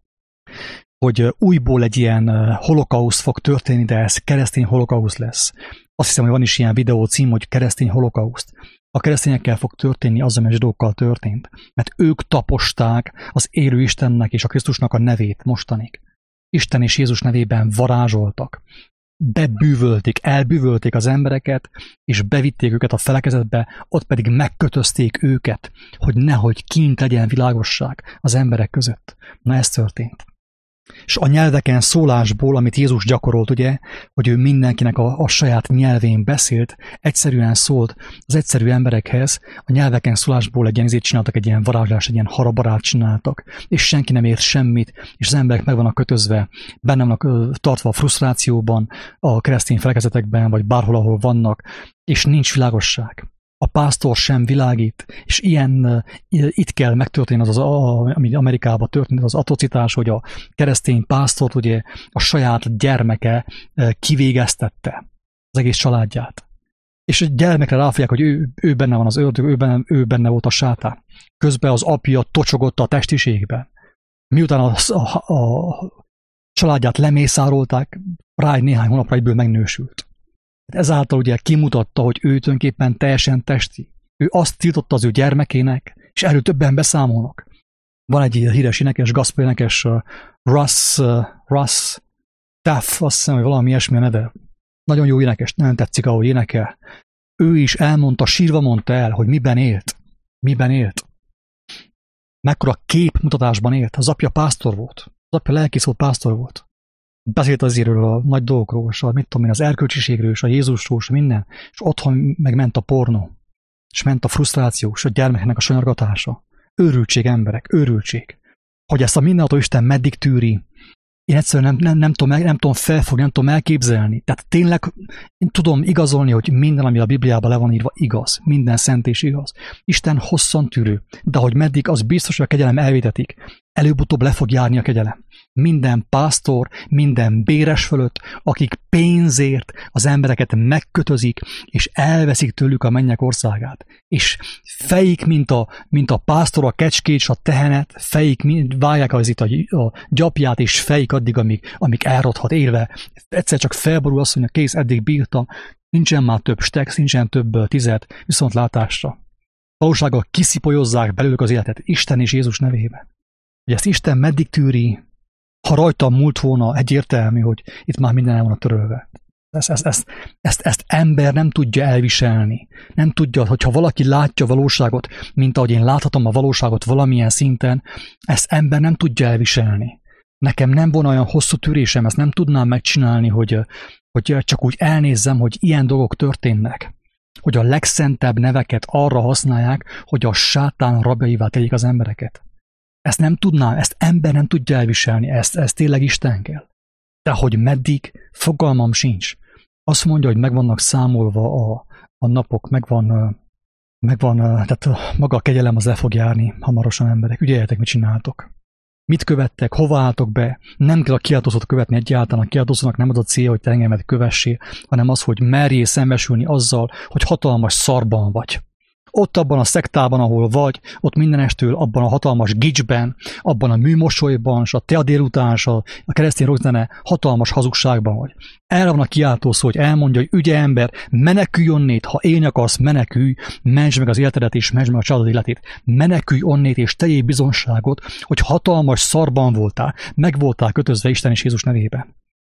Speaker 1: Hogy újból egy ilyen holokauszt fog történni, de ez keresztény holokauszt lesz. Azt hiszem, hogy van is ilyen videó cím, hogy keresztény holokauszt. A keresztényekkel fog történni az, ami a zsidókkal történt. Mert ők taposták az élő Istennek és a Krisztusnak a nevét mostanig. Isten és Jézus nevében varázsoltak. Bebűvölték, elbűvölték az embereket, és bevitték őket a felekezetbe, ott pedig megkötözték őket, hogy nehogy kint legyen világosság az emberek között. Na ez történt. És a nyelveken szólásból, amit Jézus gyakorolt, ugye, hogy ő mindenkinek a, a saját nyelvén beszélt, egyszerűen szólt az egyszerű emberekhez, a nyelveken szólásból egy ilyen izét csináltak, egy ilyen varázslás, egy ilyen harabarát csináltak, és senki nem ért semmit, és az emberek meg vannak kötözve, benne vannak tartva a frusztrációban, a keresztény felekezetekben, vagy bárhol, ahol vannak, és nincs világosság. A pásztor sem világít, és ilyen uh, itt kell megtörténni az, az a, ami Amerikában történt, az atrocitás, hogy a keresztény pásztort ugye a saját gyermeke uh, kivégeztette az egész családját. És a gyermekre ráfogják, hogy ő, ő benne van az ördög, ő benne, ő benne volt a sátán. Közben az apja tocsogott a testiségben. Miután a, a, a családját lemészárolták, rá egy néhány hónapra egyből megnősült. Ezáltal ugye kimutatta, hogy ő tulajdonképpen teljesen testi. Ő azt tiltotta az ő gyermekének, és erről többen beszámolnak. Van egy híres énekes, gospel énekes, uh, Russ, uh, Russ Taff, azt hiszem, hogy valami ilyesmi a neve. Nagyon jó énekes, nem tetszik, ahogy énekel. Ő is elmondta, sírva mondta el, hogy miben élt. Miben élt. Mekkora képmutatásban élt. Az apja pásztor volt. Az apja lelkész volt, pásztor volt. Beszélt azérről a nagy dolgokról, és a, mit tudom én, az erkölcsiségről, és a Jézusról, és minden, és otthon megment a pornó, és ment a frusztráció, és a gyermeknek a sanyargatása. Őrültség, emberek, őrültség. Hogy ezt a mindenható Isten meddig tűri, én egyszerűen nem, nem, nem, tudom, nem tudom felfogni, nem tudom elképzelni. Tehát tényleg én tudom igazolni, hogy minden, ami a Bibliában le van írva, igaz. Minden szent és igaz. Isten hosszan tűrő, de hogy meddig, az biztos, hogy a kegyelem elvétetik. Előbb-utóbb le fog járni a kegyelem. Minden pásztor, minden béres fölött, akik pénzért az embereket megkötözik, és elveszik tőlük a mennyek országát. És fejik, mint a, mint a pásztor, a kecskét és a tehenet, fejik, vágják az itt a, a gyapját, és fejik addig, amíg, amíg elrothat élve. Egyszer csak felborul, azt mondja, kész, eddig bírtam, nincsen már több stex, nincsen több tized viszontlátásra. Valósággal kiszipolyozzák belőlük az életet Isten és Jézus nevében. Hogy ezt Isten meddig tűri, ha rajta múlt volna, egyértelmű, hogy itt már minden el van törölve. Ezt, ezt, ezt, ezt, ezt ember nem tudja elviselni. Nem tudja, hogyha valaki látja a valóságot, mint ahogy én láthatom a valóságot valamilyen szinten, ezt ember nem tudja elviselni. Nekem nem volna olyan hosszú tűrésem, ezt nem tudnám megcsinálni, hogy, hogy csak úgy elnézzem, hogy ilyen dolgok történnek. Hogy a legszentebb neveket arra használják, hogy a sátán rabjaivá tegyék az embereket. Ezt nem tudná, ezt ember nem tudja elviselni, ezt, ezt tényleg Isten kell. De hogy meddig, fogalmam sincs. Azt mondja, hogy meg vannak számolva a, a napok, megvan, megvan, tehát maga a kegyelem az le fog járni hamarosan, emberek. Ügyeljetek, mit csináltok. Mit követtek, hova álltok be? Nem kell a kiáltózót követni egyáltalán. A kiáltózónak nem az a cél, hogy te engemet kövessél, hanem az, hogy merjél szembesülni azzal, hogy hatalmas szarban vagy. Ott abban a szektában, ahol vagy, ott mindenestől, abban a hatalmas gicsben, abban a műmosolyban, és a tea délután, és a, a keresztény rockzene hatalmas hazugságban vagy. Erre van a kiáltó szó, hogy elmondja, hogy ügye ember, menekülj onnét, ha élni akarsz, menekülj, mentsd meg az életedet, és mentsd meg a családod életét. Menekülj onnét, és tegyél bizonságot, hogy hatalmas szarban voltál, meg voltál kötözve Isten és Jézus nevében.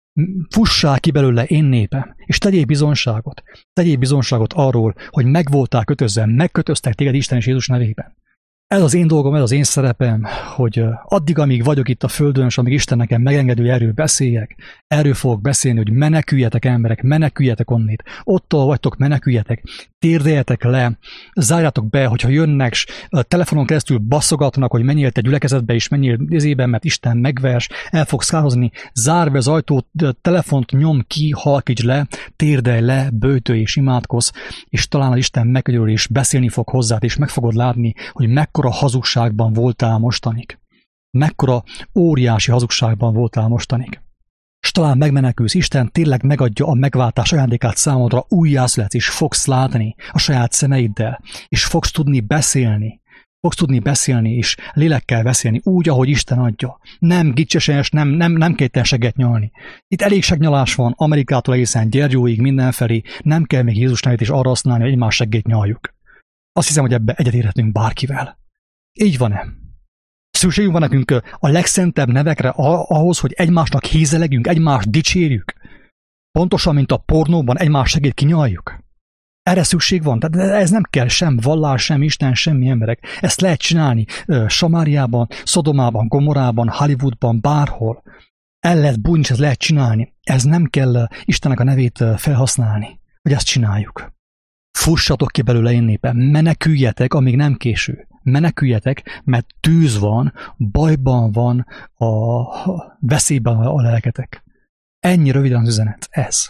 Speaker 1: Fussál ki belőle, én népem, és tegyél bizonságot. Tegyél bizonságot arról, hogy meg voltál kötözve, megkötöztek téged Isten és Jézus nevében. Ez az én dolgom, ez az én szerepem, hogy addig, amíg vagyok itt a földön, és amíg Isten nekem megengedő, erről beszéljek, erről fogok beszélni, hogy meneküljetek emberek, meneküljetek onnét. Ott, ahol vagytok, meneküljetek, térdeljetek le, zárjátok be, hogyha jönnek, s telefonon keresztül baszogatnak, hogy menjél te gyülekezetbe, és menjél izében, mert Isten megvers, el fogsz kározni, zárj be az ajtót, telefont nyom ki, halkíts le, térdelj le, böjtölj és imádkozz, és talán az Isten megörül, és beszélni fog hozzád, és meg fogod látni, hogy mekkora hazugságban voltál mostanig. Mekkora óriási hazugságban voltál mostanig. És talán megmenekülsz, Isten tényleg megadja a megváltás ajándékát számodra, újjászületsz, és fogsz látni a saját szemeiddel, és fogsz tudni beszélni, fogsz tudni beszélni, és lélekkel beszélni, úgy, ahogy Isten adja. Nem gicseses, nem, nem, nem kell segget nyalni. Itt elég segnyalás van, Amerikától egészen Gyergyóig, mindenfelé, nem kell még Jézus nevét is arra használni, hogy egymás seggét nyaljuk. Azt hiszem, hogy ebbe egyetérhetünk bárkivel. Így van-e? Szükségünk van nekünk a legszentebb nevekre ahhoz, hogy egymásnak hízelegünk, egymást dicsérjük. Pontosan, mint a pornóban egymás segít kinyaljuk. Erre szükség van, tehát ez nem kell sem vallás, sem Isten, semmi emberek. Ezt lehet csinálni Samáriában, Szodomában, Gomorában, Hollywoodban, bárhol. El lehet bújni, és ezt lehet csinálni. Ez nem kell Istennek a nevét felhasználni, hogy ezt csináljuk. Fussatok ki belőle, én népem, meneküljetek, amíg nem késő. Meneküljetek, mert tűz van, bajban van, a veszélyben a lelketek. Ennyi röviden az üzenet, ez.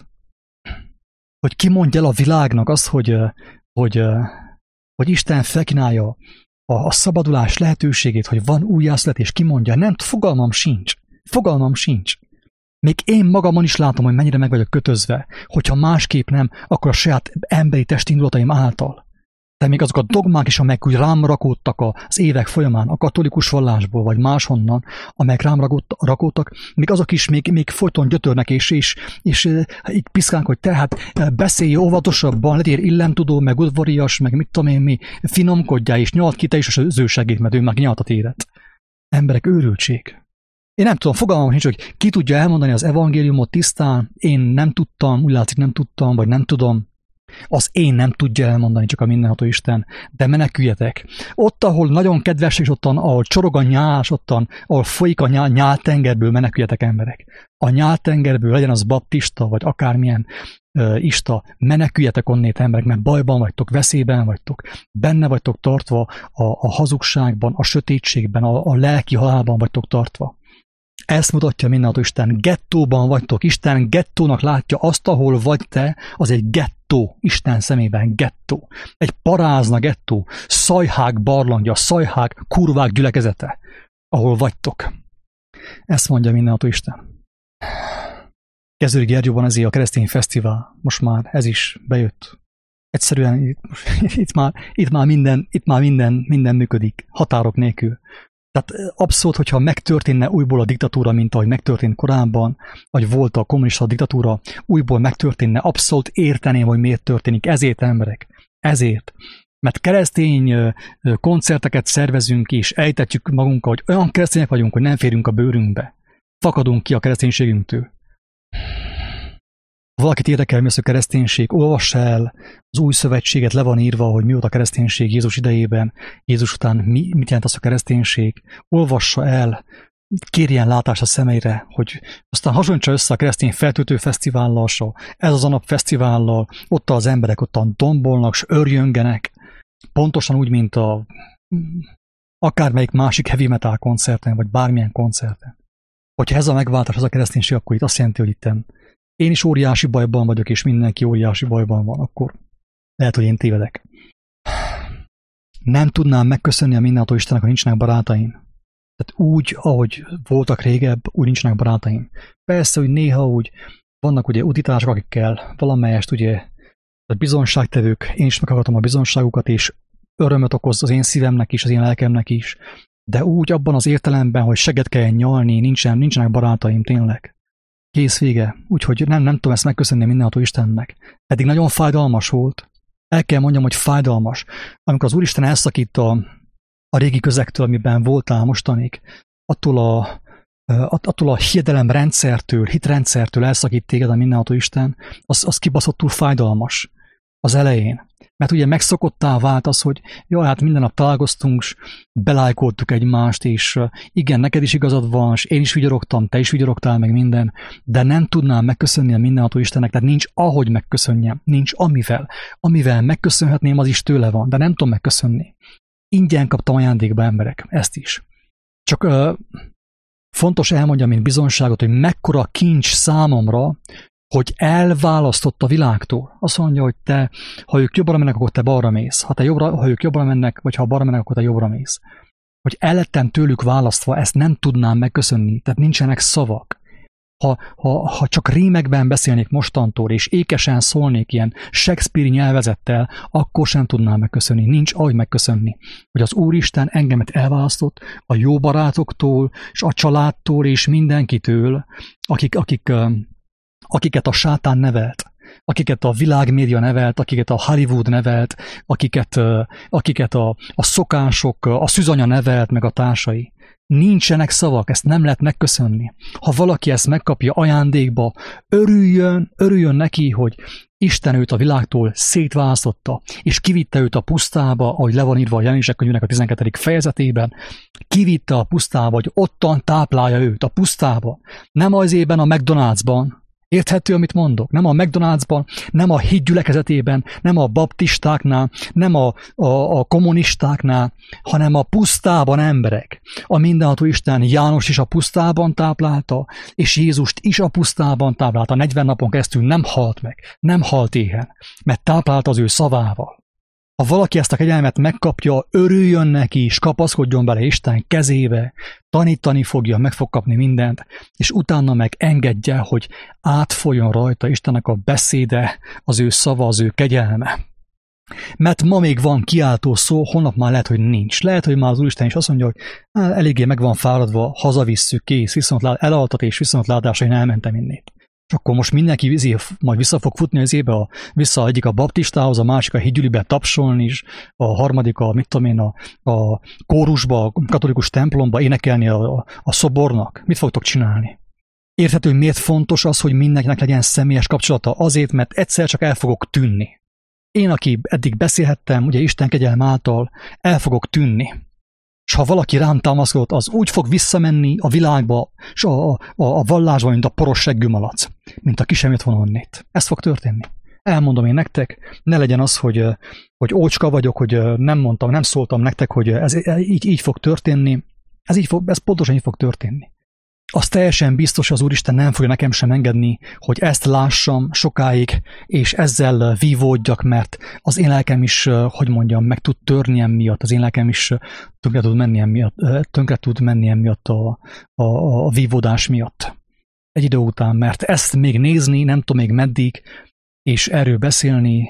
Speaker 1: Hogy ki mondja el a világnak azt, hogy, hogy, hogy Isten felkínálja a, a szabadulás lehetőségét, hogy van újjászületés, ki mondja, nem, fogalmam sincs. Fogalmam sincs. Még én magamon is látom, hogy mennyire meg vagyok kötözve, hogyha másképp nem, akkor a saját emberi testindulataim által. De még azok a dogmák is, amelyek úgy rám rakódtak az évek folyamán, a katolikus vallásból, vagy máshonnan, amelyek rám rakódtak, még azok is még, még folyton gyötörnek, és, és, és így piszkálnak, hogy te hát beszélj óvatosabban, legyél illemtudó, meg udvarias, meg mit tudom én mi, finomkodjál, és nyalt ki te is az ő segít, mert ő meg nyaltat éret. Emberek, őrültség. Én nem tudom, fogalmam nincs, hogy ki tudja elmondani az evangéliumot tisztán, én nem tudtam, úgy látszik nem tudtam, vagy nem tudom. Az én nem tudja elmondani, csak a mindenható Isten, de meneküljetek. Ott, ahol nagyon kedves, és ottan, ahol csorog a nyál, és ottan, ahol folyik a nyál, nyáltengerből meneküljetek, emberek. A nyáltengerből, legyen az baptista, vagy akármilyen uh, ista, meneküljetek onnét, emberek, mert bajban vagytok, veszélyben vagytok, benne vagytok tartva a, a hazugságban, a sötétségben, a, a lelki halálban vagytok tartva. Ezt mutatja mindenható Isten. Gettóban vagytok. Isten gettónak látja azt, ahol vagy te, az egy gettó. Isten szemében gettó. Egy parázna gettó. Szajhák barlangja, szajhák, kurvák gyülekezete, ahol vagytok. Ezt mondja mindenható Isten. Kezdődik Gyergyóban ezért a keresztény fesztivál. Most már ez is bejött. Egyszerűen itt, itt, már, itt már, minden, itt már minden, minden működik. Határok nélkül. Tehát abszolút, hogyha megtörténne újból a diktatúra, mint ahogy megtörtént korábban, vagy volt a kommunista diktatúra, újból megtörténne, abszolút érteném, hogy miért történik. Ezért, emberek. Ezért. Mert keresztény koncerteket szervezünk és ejtetjük magunkat, hogy olyan keresztények vagyunk, hogy nem férünk a bőrünkbe. Fakadunk ki a kereszténységünktől. Ha valakit érdekel, mi az a kereszténység, olvassa el, az új szövetséget, le van írva, hogy mi volt a kereszténység Jézus idejében, Jézus után mi, mit jelent az a kereszténység. Olvassa el, kérjen látást a szemeire, hogy aztán hasonlítsa össze a keresztény feltöltő fesztivállal, ez az a nap fesztivállal, ott az emberek ottan dombolnak, s örjöngenek, pontosan úgy, mint a akármelyik másik heavy metal koncerten, vagy bármilyen koncerten. Hogyha ez a megváltás, az a kereszténység, akkor itt azt jelenti, hogy itten én is óriási bajban vagyok, és mindenki óriási bajban van, akkor lehet, hogy én tévedek. Nem tudnám megköszönni a mindenható Istennek, ha nincsenek barátaim. Tehát úgy, ahogy voltak régebb, úgy nincsenek barátaim. Persze, hogy néha úgy vannak ugye utitások, akikkel valamelyest ugye a bizonságtevők, én is meghallgatom a bizonságukat, és örömöt okoz az én szívemnek is, az én lelkemnek is. De úgy abban az értelemben, hogy seget kell nyalni, nincsen, nincsenek barátaim, tényleg. Kész vége. Úgyhogy nem, nem tudom ezt megköszönni mindenható Istennek. Eddig nagyon fájdalmas volt. El kell mondjam, hogy fájdalmas. Amikor az Úristen elszakít a, a régi közektől, amiben voltál mostanig, attól a, attól a hiedelemrendszertől, hitrendszertől elszakít téged a mindenható Isten, az, az kibaszottul fájdalmas az elején. Mert ugye megszokottá vált az, hogy jó, hát minden nap találkoztunk, s belájkoltuk egymást, és igen, neked is igazad van, és én is vigyorogtam, te is vigyorogtál, meg minden, de nem tudnám megköszönni a mindenható Istennek, tehát nincs ahogy megköszönjem, nincs amivel. Amivel megköszönhetném, az is tőle van, de nem tudom megköszönni. Ingyen kaptam ajándékba, emberek, ezt is. Csak ö, fontos elmondjam, mint bizonságot, hogy mekkora kincs számomra, hogy elválasztott a világtól. Azt mondja, hogy te, ha ők jobbra mennek, akkor te balra mész. Ha, te jobbra, ha ők jobbra mennek, vagy ha balra mennek, akkor te jobbra mész. Hogy el lettem tőlük választva, ezt nem tudnám megköszönni. Tehát nincsenek szavak. Ha, ha, ha csak rímekben beszélnék mostantól, és ékesen szólnék ilyen Shakespeare nyelvezettel, akkor sem tudnám megköszönni. Nincs ahogy megköszönni. Hogy az Úristen engemet elválasztott a jó barátoktól, és a családtól, és mindenkitől, akik, akik akiket a sátán nevelt, akiket a világmédia nevelt, akiket a Hollywood nevelt, akiket, akiket a, a szokások, a szűzanya nevelt, meg a társai. Nincsenek szavak, ezt nem lehet megköszönni. Ha valaki ezt megkapja ajándékba, örüljön, örüljön neki, hogy Isten őt a világtól szétválasztotta, és kivitte őt a pusztába, ahogy le van írva a Jelenések könyvének a tizenkettedik fejezetében, kivitte a pusztába, hogy ottan táplálja őt, a pusztába. Nem azért a McDonald'sban, érthető, amit mondok? Nem a McDonald'sban, nem a hídgyülekezetében, nem a baptistáknál, nem a, a, a kommunistáknál, hanem a pusztában emberek. A mindenható Isten János is a pusztában táplálta, és Jézust is a pusztában táplálta. negyven napon keresztül nem halt meg, nem halt éhen, mert táplálta az ő szavával. Ha valaki ezt a kegyelmet megkapja, örüljön neki, és kapaszkodjon bele Isten kezébe, tanítani fogja, meg fog kapni mindent, és utána meg engedje, hogy átfoljon rajta Istennek a beszéde, az ő szava, az ő kegyelme. Mert ma még van kiáltó szó, holnap már lehet, hogy nincs. Lehet, hogy már az Úristen is azt mondja, hogy eléggé meg van fáradva, hazavisszük, kész, viszont elaltat és viszontlátásra, én elmentem innét. És akkor most mindenki vízi, majd vissza fog futni az ébe, a, vissza egyik a baptistához, a másik a hídgyülibe tapsolni is, a harmadik a, mit tudom én, a, a kórusba, a katolikus templomba énekelni a, a, a szobornak. Mit fogtok csinálni? Érthető, hogy miért fontos az, hogy mindenkinek legyen személyes kapcsolata? Azért, mert egyszer csak el fogok tűnni. Én, aki eddig beszélhettem, ugye Isten kegyelm által, el fogok tűnni. És ha valaki rám támaszkodott, az úgy fog visszamenni a világba, és a, a, a vallásba, mint a poros seggű malac, mint a ki sem jött volna onnét. Ez fog történni. Elmondom én nektek, ne legyen az, hogy, hogy ócska vagyok, hogy nem mondtam, nem szóltam nektek, hogy ez így, így fog történni. Ez, így fog, ez pontosan így fog történni. Az teljesen biztos, az Úristen nem fogja nekem sem engedni, hogy ezt lássam sokáig, és ezzel vívódjak, mert az én lelkem is, hogy mondjam, meg tud törni emiatt, az én lelkem is tönkre tud menni emiatt, tönkre tud menni emiatt a, a, a vívódás miatt. Egy idő után, mert ezt még nézni, nem tudom még meddig, és erről beszélni,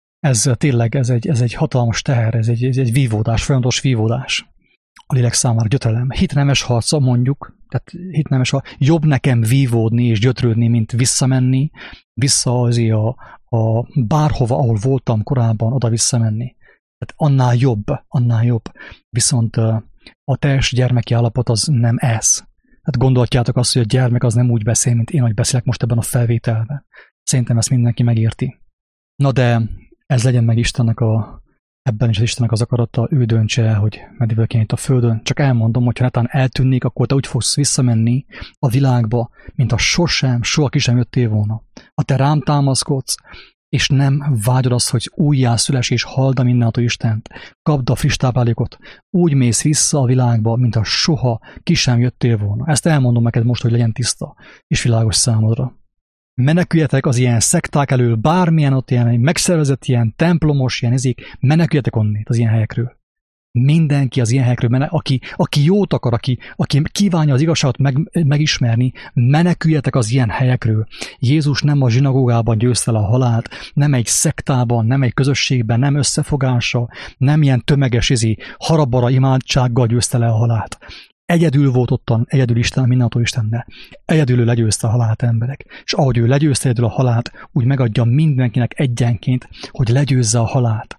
Speaker 1: ez tényleg ez egy, ez egy hatalmas teher, ez egy, ez egy vívódás, folyamatos vívódás. A lélek számára gyötrelem. Hitnemes harca, mondjuk, tehát hitnemes, ha jobb nekem vívódni és gyötrődni, mint visszamenni, vissza azért a, a bárhova, ahol voltam korábban, oda visszamenni. Tehát annál jobb, annál jobb. Viszont a teljes gyermeki állapot az nem ez. Hát gondoltjátok azt, hogy a gyermek az nem úgy beszél, mint én, hogy beszélek most ebben a felvételben. Szerintem ezt mindenki megérti. Na de ez legyen meg Istennek a ebben is az Istennek az akarata, ő döntse el, hogy meddig kéne itt a földön. Csak elmondom, hogy ha netán eltűnnék, akkor te úgy fogsz visszamenni a világba, mint a sosem, soha ki sem jöttél volna. Ha te rám támaszkodsz, és nem vágyod azt, hogy újjászüles és halld a mindenható Istent, kapd a friss táplálékot, úgy mész vissza a világba, mint a soha ki sem jöttél volna. Ezt elmondom neked most, hogy legyen tiszta és világos számodra. Meneküljetek az ilyen szekták elől, bármilyen ott ilyen megszervezett, ilyen templomos, ilyen ezék, meneküljetek onnét az ilyen helyekről. Mindenki az ilyen helyekről, mene, aki, aki jót akar, aki, aki kívánja az igazságot meg, megismerni, meneküljetek az ilyen helyekről. Jézus nem a zsinagógában győzte le a halált, nem egy szektában, nem egy közösségben, nem összefogással, nem ilyen tömeges izé, harabara imádsággal győzte le a halált. Egyedül volt ottan, egyedül Isten, mindenható Istennel. Egyedül ő legyőzte a halált emberek. És ahogy ő legyőzte egyedül a halált, úgy megadja mindenkinek egyenként, hogy legyőzze a halált.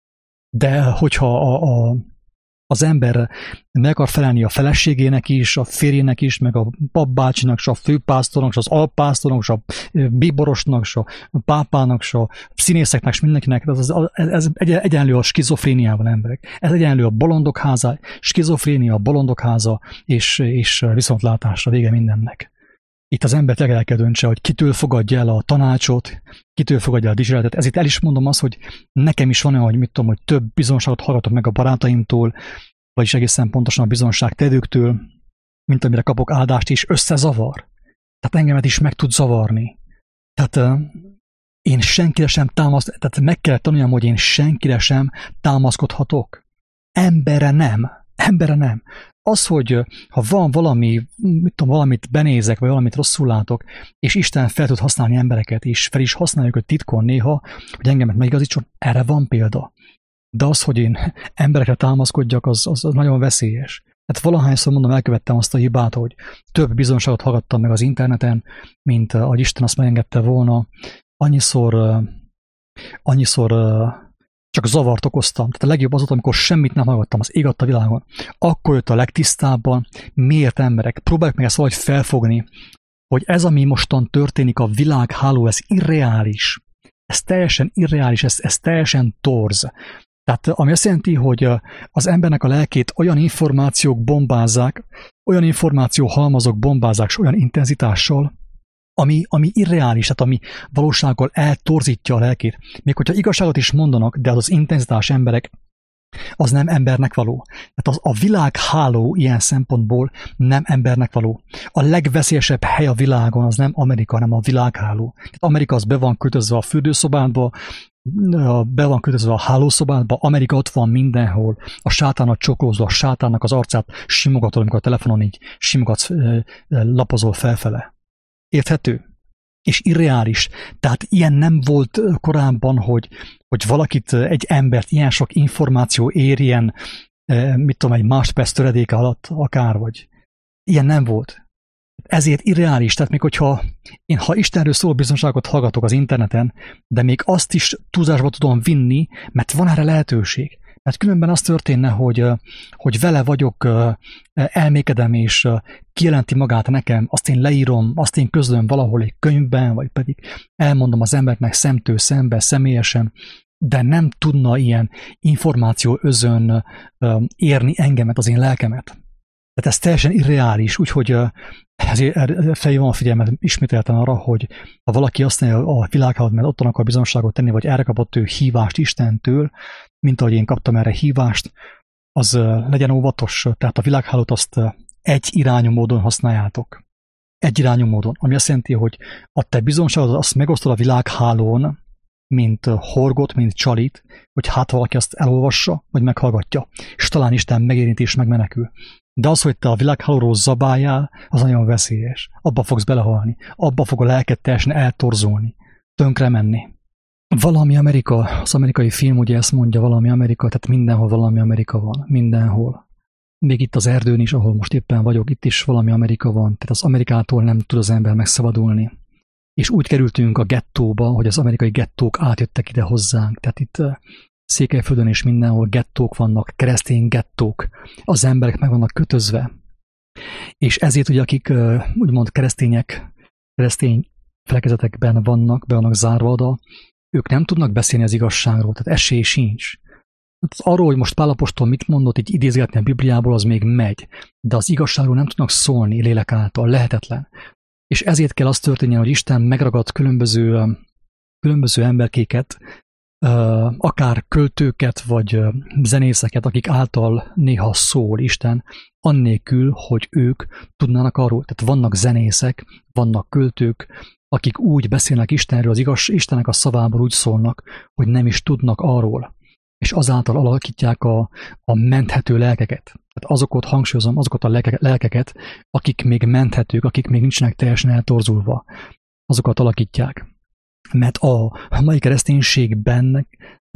Speaker 1: De hogyha a, a, az ember meg akar felelni a feleségének is, a férjének is, meg a papbácsinak, és a főpásztornak, és az alpásztornak, és a bíborosnak, és a pápának, és a színészeknek, és mindenkinek, ez, ez, ez egyenlő a skizofréniával, emberek. Ez egyenlő a bolondok háza, skizofrénia, a bolondok háza, és, és viszontlátásra vége mindennek. Itt az ember tényleg el kell döntse, hogy kitől fogadja el a tanácsot, kitől fogadja el a dicséretet. Ezért el is mondom azt, hogy nekem is van olyan, hogy mit tudom, hogy több bizonságot hallgatok meg a barátaimtól, vagyis egészen pontosan a bizonságtevőktől, mint amire kapok áldást, és összezavar. Tehát engemet is meg tud zavarni. Tehát uh, én senkire sem támaszt, tehát meg kell tanuljam, hogy én senkire sem támaszkodhatok. Emberre nem. Emberre nem. Az, hogy ha van valami, mit tudom, valamit benézek, vagy valamit rosszul látok, és Isten fel tud használni embereket, és fel is használjuk őt titkon néha, hogy engemet megigazítson, erre van példa. De az, hogy én emberekre támaszkodjak, az, az, az nagyon veszélyes. Hát valahányszor mondom, elkövettem azt a hibát, hogy több bizonságot hallgattam meg az interneten, mint ahogy Isten azt megengedte volna. Annyiszor, annyiszor csak zavart okoztam. Tehát a legjobb az volt, amikor semmit nem hallgattam, az ég adta világon. Akkor jött a legtisztábban, miért emberek. Próbáljuk meg ezt valahogy felfogni, hogy ez, ami mostan történik, a világháló, ez irreális. Ez teljesen irreális, ez, ez teljesen torz. Tehát ami azt jelenti, hogy az embernek a lelkét olyan információk bombázzák, olyan információ halmazok bombázzák, és olyan intenzitással, ami, ami irreális, tehát ami valósággal eltorzítja a lelkét. Még hogyha igazságot is mondanak, de az az intenzitás emberek, az nem embernek való. Tehát az, a világháló ilyen szempontból nem embernek való. A legveszélyesebb hely a világon az nem Amerika, hanem a világháló. Tehát Amerika az be van kötözve a fürdőszobádba, be van kötözve a hálószobádba, Amerika ott van mindenhol, a sátának csokolózva, a sátánnak az arcát simogatod, amikor a telefonon így simogatsz, lapozol felfele. Érthető? És irreális. Tehát ilyen nem volt korábban, hogy, hogy valakit, egy embert ilyen sok információ érjen, mit tudom, egy másodperc töredéke alatt akár, vagy ilyen nem volt. Ezért irreális, tehát még hogyha én, ha Istenről szóló bizonságot hallgatok az interneten, de még azt is túlzásba tudom vinni, mert van erre lehetőség. Mert különben az történne, hogy, hogy vele vagyok, elmékedem, és kijelenti magát nekem, azt én leírom, azt én közlöm valahol egy könyvben, vagy pedig elmondom az embernek szemtől szembe, személyesen, de nem tudna ilyen információ özön érni engemet, az én lelkemet. Tehát ez teljesen irreális, úgyhogy ezért felhívom a figyelmet ismételten arra, hogy ha valaki azt mondja, a világhálót, mert ott akar bizonságot tenni, vagy erre kapott ő hívást Istentől, mint ahogy én kaptam erre hívást, az legyen óvatos. Tehát a világhálót azt egy irányú módon használjátok. Egy irányú módon. Ami azt jelenti, hogy a te bizonságot azt megosztod a világhálón, mint horgot, mint csalit, hogy hát valaki azt elolvassa, vagy meghallgatja, és talán Isten megérinti és megmenekül. De az, hogy te a világhálóról zabáljál, az nagyon veszélyes. Abba fogsz belehalni. Abba fog a lelked teljesen eltorzulni. Tönkre menni. Valami Amerika, az amerikai film ugye ezt mondja, valami Amerika, tehát mindenhol valami Amerika van. Mindenhol. Még itt az erdőn is, ahol most éppen vagyok, itt is valami Amerika van. Tehát az Amerikától nem tud az ember megszabadulni. És úgy kerültünk a gettóba, hogy az amerikai gettók átjöttek ide hozzánk. Tehát itt Székelyföldön és mindenhol gettók vannak, keresztény gettók. Az emberek meg vannak kötözve. És ezért ugye, akik úgymond keresztények, keresztény felekezetekben vannak, be vannak zárva oda, ők nem tudnak beszélni az igazságról, tehát esély sincs. Arról, hogy most Pál apostol mit mondott, így idézgetni a Bibliából, az még megy, de az igazságról nem tudnak szólni lélek által, lehetetlen. És ezért kell az történjen, hogy Isten megragad különböző, különböző emberkéket, akár költőket, vagy zenészeket, akik által néha szól Isten, annélkül, hogy ők tudnának arról. Tehát vannak zenészek, vannak költők, akik úgy beszélnek Istenről, az igaz, Istennek a szavából úgy szólnak, hogy nem is tudnak arról. És azáltal alakítják a, a menthető lelkeket. Tehát azokat hangsúlyozom, azokat a lelkeket, akik még menthetők, akik még nincsenek teljesen eltorzulva. Azokat alakítják. Mert a mai kereszténységben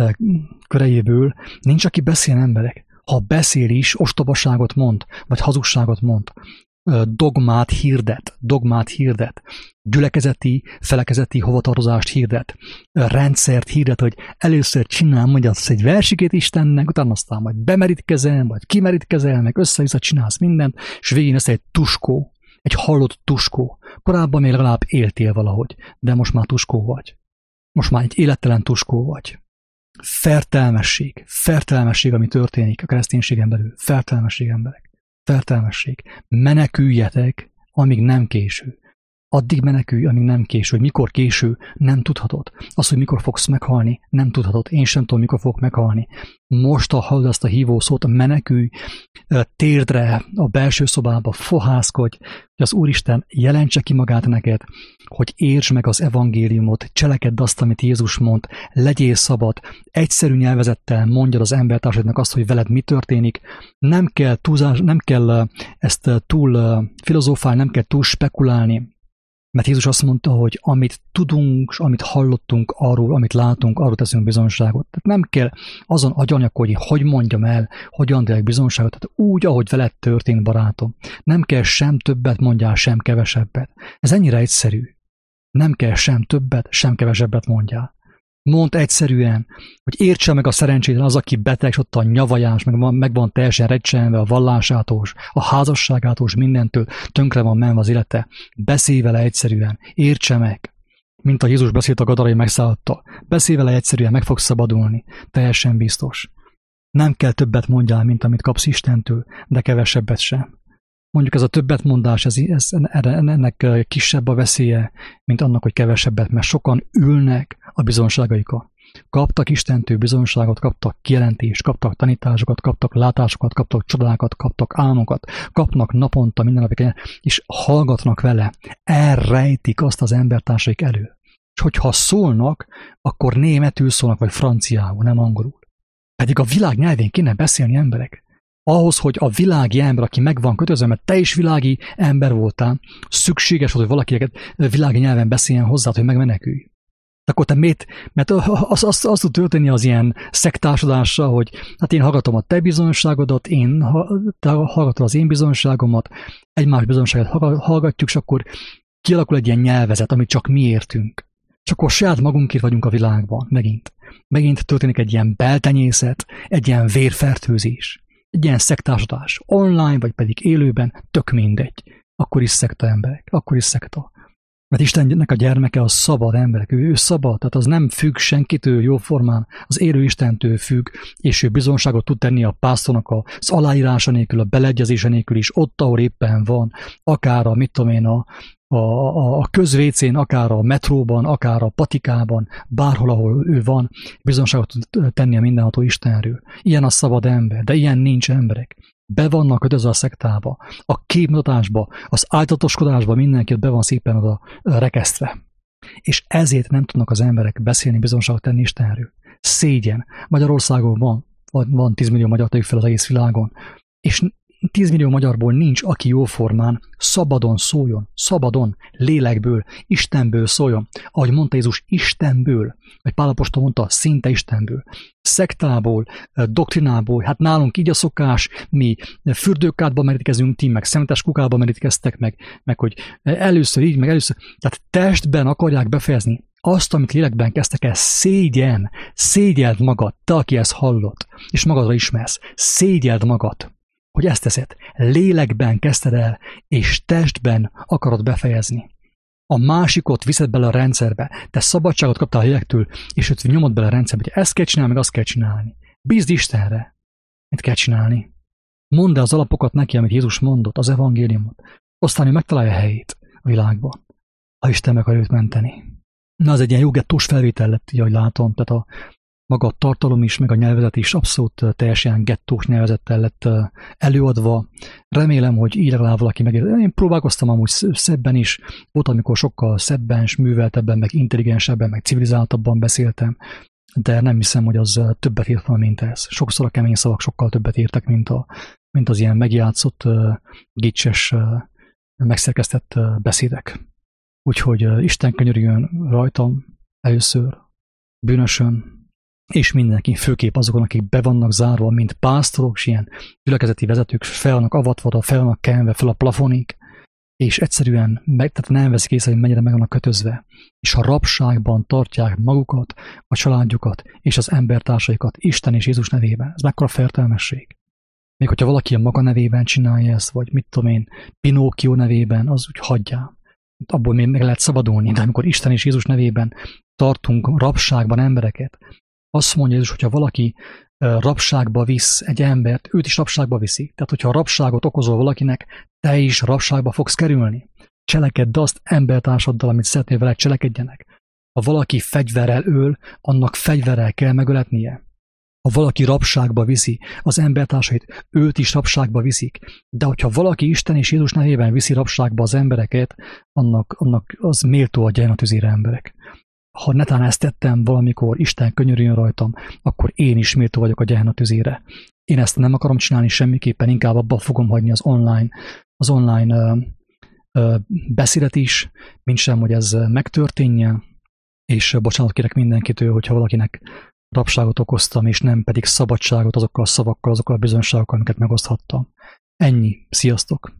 Speaker 1: körejéből nincs, aki beszél emberek. Ha beszél is, ostobaságot mond, vagy hazugságot mond. Dogmát hirdet, dogmát hirdet. Gyülekezeti, felekezeti hovatartozást hirdet. Rendszert hirdet, hogy először csinál, mondja azt egy versikét Istennek, utána aztán majd bemerítkezel, vagy kimerítkezel, meg össze-vissza csinálsz mindent, és végén össze egy tuskó. Egy hallott tuskó. Korábban még legalább éltél valahogy, de most már tuskó vagy. Most már egy élettelen tuskó vagy. Fertelmesség. Fertelmesség, ami történik a kereszténységen belül. Fertelmesség, emberek. Fertelmesség. Meneküljetek, amíg nem késő. Addig menekülj, amíg nem késő. Hogy mikor késő, nem tudhatod. Az, hogy mikor fogsz meghalni, nem tudhatod. Én sem tudom, mikor fogok meghalni. Most, ha hallod ezt a hívószót, menekülj térdre, a belső szobába, fohászkodj, hogy az Úristen jelentse ki magát neked, hogy értsd meg az evangéliumot, cselekedd azt, amit Jézus mond, legyél szabad, egyszerű nyelvezettel mondjad az embertársadnak azt, hogy veled mi történik. Nem kell, túlzás, nem kell ezt túl filozófálni, nem kell túl spekulálni. Mert Jézus azt mondta, hogy amit tudunk, amit hallottunk arról, amit látunk, arról teszünk bizonyságot. Tehát nem kell azon agyanyagolni, hogy mondjam el, hogyan tegyek bizonyságot. Tehát úgy, ahogy veled történt, barátom. Nem kell sem többet mondjál, sem kevesebbet. Ez ennyire egyszerű. Nem kell sem többet, sem kevesebbet mondjál. Mondd egyszerűen, hogy értse meg a szerencsétlen az, aki beteg, és ott a nyavajás, meg van, meg van teljesen recsenve a vallásától, a házasságától, mindentől tönkre van menve az élete. Beszélj vele egyszerűen, értse meg. Mint a Jézus beszélt a gadarai megszállottal. Beszélj vele egyszerűen, meg fogsz szabadulni. Teljesen biztos. Nem kell többet mondjál, mint amit kapsz Istentől, de kevesebbet sem. Mondjuk ez a többetmondás, ez, ez, ennek kisebb a veszélye, mint annak, hogy kevesebbet, mert sokan ülnek a bizonságaikon. Kaptak Istentől bizonságot, kaptak kijelentést, kaptak tanításokat, kaptak látásokat, kaptak csodákat, kaptak álmokat, kapnak naponta minden napig, és hallgatnak vele, elrejtik azt az embertársaik elő. És hogyha szólnak, akkor németül szólnak, vagy franciául, nem angolul. Pedig a világ nyelvén kéne beszélni emberek. Ahhoz, hogy a világi ember, aki meg van kötözve, mert te is világi ember voltál, szükséges volt, hogy valaki világi nyelven beszéljen hozzá, hogy megmenekülj. Akkor te miért? Mert az, az, az tud történni az ilyen szektársadással, hogy hát én hallgatom a te bizonyosságodat, én te hallgatod az én bizonyosságomat, egymás bizonyosságot hallgatjuk, és akkor kialakul egy ilyen nyelvezet, amit csak mi értünk. És akkor saját magunkért vagyunk a világban, megint. Megint történik egy ilyen beltenyészet, egy ilyen vérfertőzés, egy ilyen szektársadás, online, vagy pedig élőben, tök mindegy. Akkor is szekta emberek, akkor is szekta. Mert Istennek a gyermeke az szabad emberek, ő, ő szabad, tehát az nem függ senkitől jóformán, az élő Istentől függ, és ő bizonságot tud tenni a pásztornak az aláírása nélkül, a beleegyezése nélkül is, ott, ahol éppen van, akár a, mit tudom én, a, a, a közvécén, akár a metróban, akár a patikában, bárhol, ahol ő van, bizonságot tud tenni a mindenható Istenről. Ilyen a szabad ember, de ilyen nincs emberek. Be vannak kötözve a szektába, a képmutatásba, az áltatoskodásba, mindenki be van szépen oda rekesztve. És ezért nem tudnak az emberek beszélni, bizonságot tenni Istenről. Szégyen. Magyarországon van, van tíz millió magyar, tegyük fel az egész világon, és tíz millió magyarból nincs, aki jóformán szabadon szóljon, szabadon, lélekből, Istenből szóljon. Ahogy mondta Jézus, Istenből, vagy Pál apostol mondta, szinte Istenből. Szektából, doktrinából, hát nálunk így a szokás, mi fürdőkádba merítkezünk, ti meg szemetes kukába merítkeztek meg, meg hogy először így, meg először, tehát testben akarják befejezni azt, amit lélekben kezdtek el, szégyen, szégyeld magad, te, aki ezt hallott, és magadra ismersz, szégyeld magad, hogy ezt teszed, lélekben kezdted el, és testben akarod befejezni. A másikot viszed bele a rendszerbe, te szabadságot kaptál a lélektől, és őt nyomod bele a rendszerbe, hogy ezt kell csinálni, meg azt kell csinálni. Bízd Istenre, mit kell csinálni. Mondd el az alapokat neki, amit Jézus mondott, az evangéliumot. Aztán ő megtalálja a helyét a világban, ha Isten meg akar őt menteni. Na, az egy ilyen jó gettós felvétel lett, így, ahogy látom, tehát a maga a tartalom is, meg a nyelvezet is abszolút teljesen gettós nyelvezettel lett előadva. Remélem, hogy így legalább valaki megérte. Én próbálkoztam amúgy szebben is, volt, amikor sokkal szebben, és műveltebben, meg intelligensebben, meg civilizáltabban beszéltem, de nem hiszem, hogy az többet ért volna, mint ez. Sokszor a kemény szavak sokkal többet értek, mint, a, mint az ilyen megjátszott, gicses, megszerkesztett beszédek. Úgyhogy Isten könyörüljön rajtam először, bűnösön, és mindenki, főképp azokon, akik be vannak zárva, mint pásztorok, és ilyen gyülekezeti vezetők, fel vannak avatva, fel vannak kenve, fel a plafonig, és egyszerűen meg, tehát nem veszik észre, hogy mennyire meg vannak kötözve, és a rabságban tartják magukat, a családjukat, és az embertársaikat Isten és Jézus nevében. Ez mekkora fertelmesség. Még hogyha valaki a maga nevében csinálja ezt, vagy mit tudom én, Pinókió nevében, az úgy hagyjál. Abból még meg lehet szabadulni, de amikor Isten és Jézus nevében tartunk rabságban embereket, azt mondja Jézus, hogyha valaki rabságba visz egy embert, őt is rabságba viszi. Tehát, hogyha rabságot okozol valakinek, te is rabságba fogsz kerülni. Cselekedd azt embertársaddal, amit szeretnél vele cselekedjenek. Ha valaki fegyverrel öl, annak fegyverrel kell megöletnie. Ha valaki rabságba viszi az embertársait, őt is rabságba viszik. De hogyha valaki Isten és Jézus nevében viszi rabságba az embereket, annak, annak az méltó a gyermatüzére emberek. Ha netán ezt tettem valamikor, Isten könyörüljön rajtam, akkor én is méltó vagyok a gyermek tüzére. Én ezt nem akarom csinálni semmiképpen, inkább abba fogom hagyni az online, az online ö, ö, beszédet is, mint sem, hogy ez megtörténjen, és bocsánat kérek mindenkitől, hogyha valakinek rabságot okoztam, és nem pedig szabadságot azokkal a szavakkal, azokkal a bizonyságokkal, amiket megoszthattam. Ennyi. Sziasztok!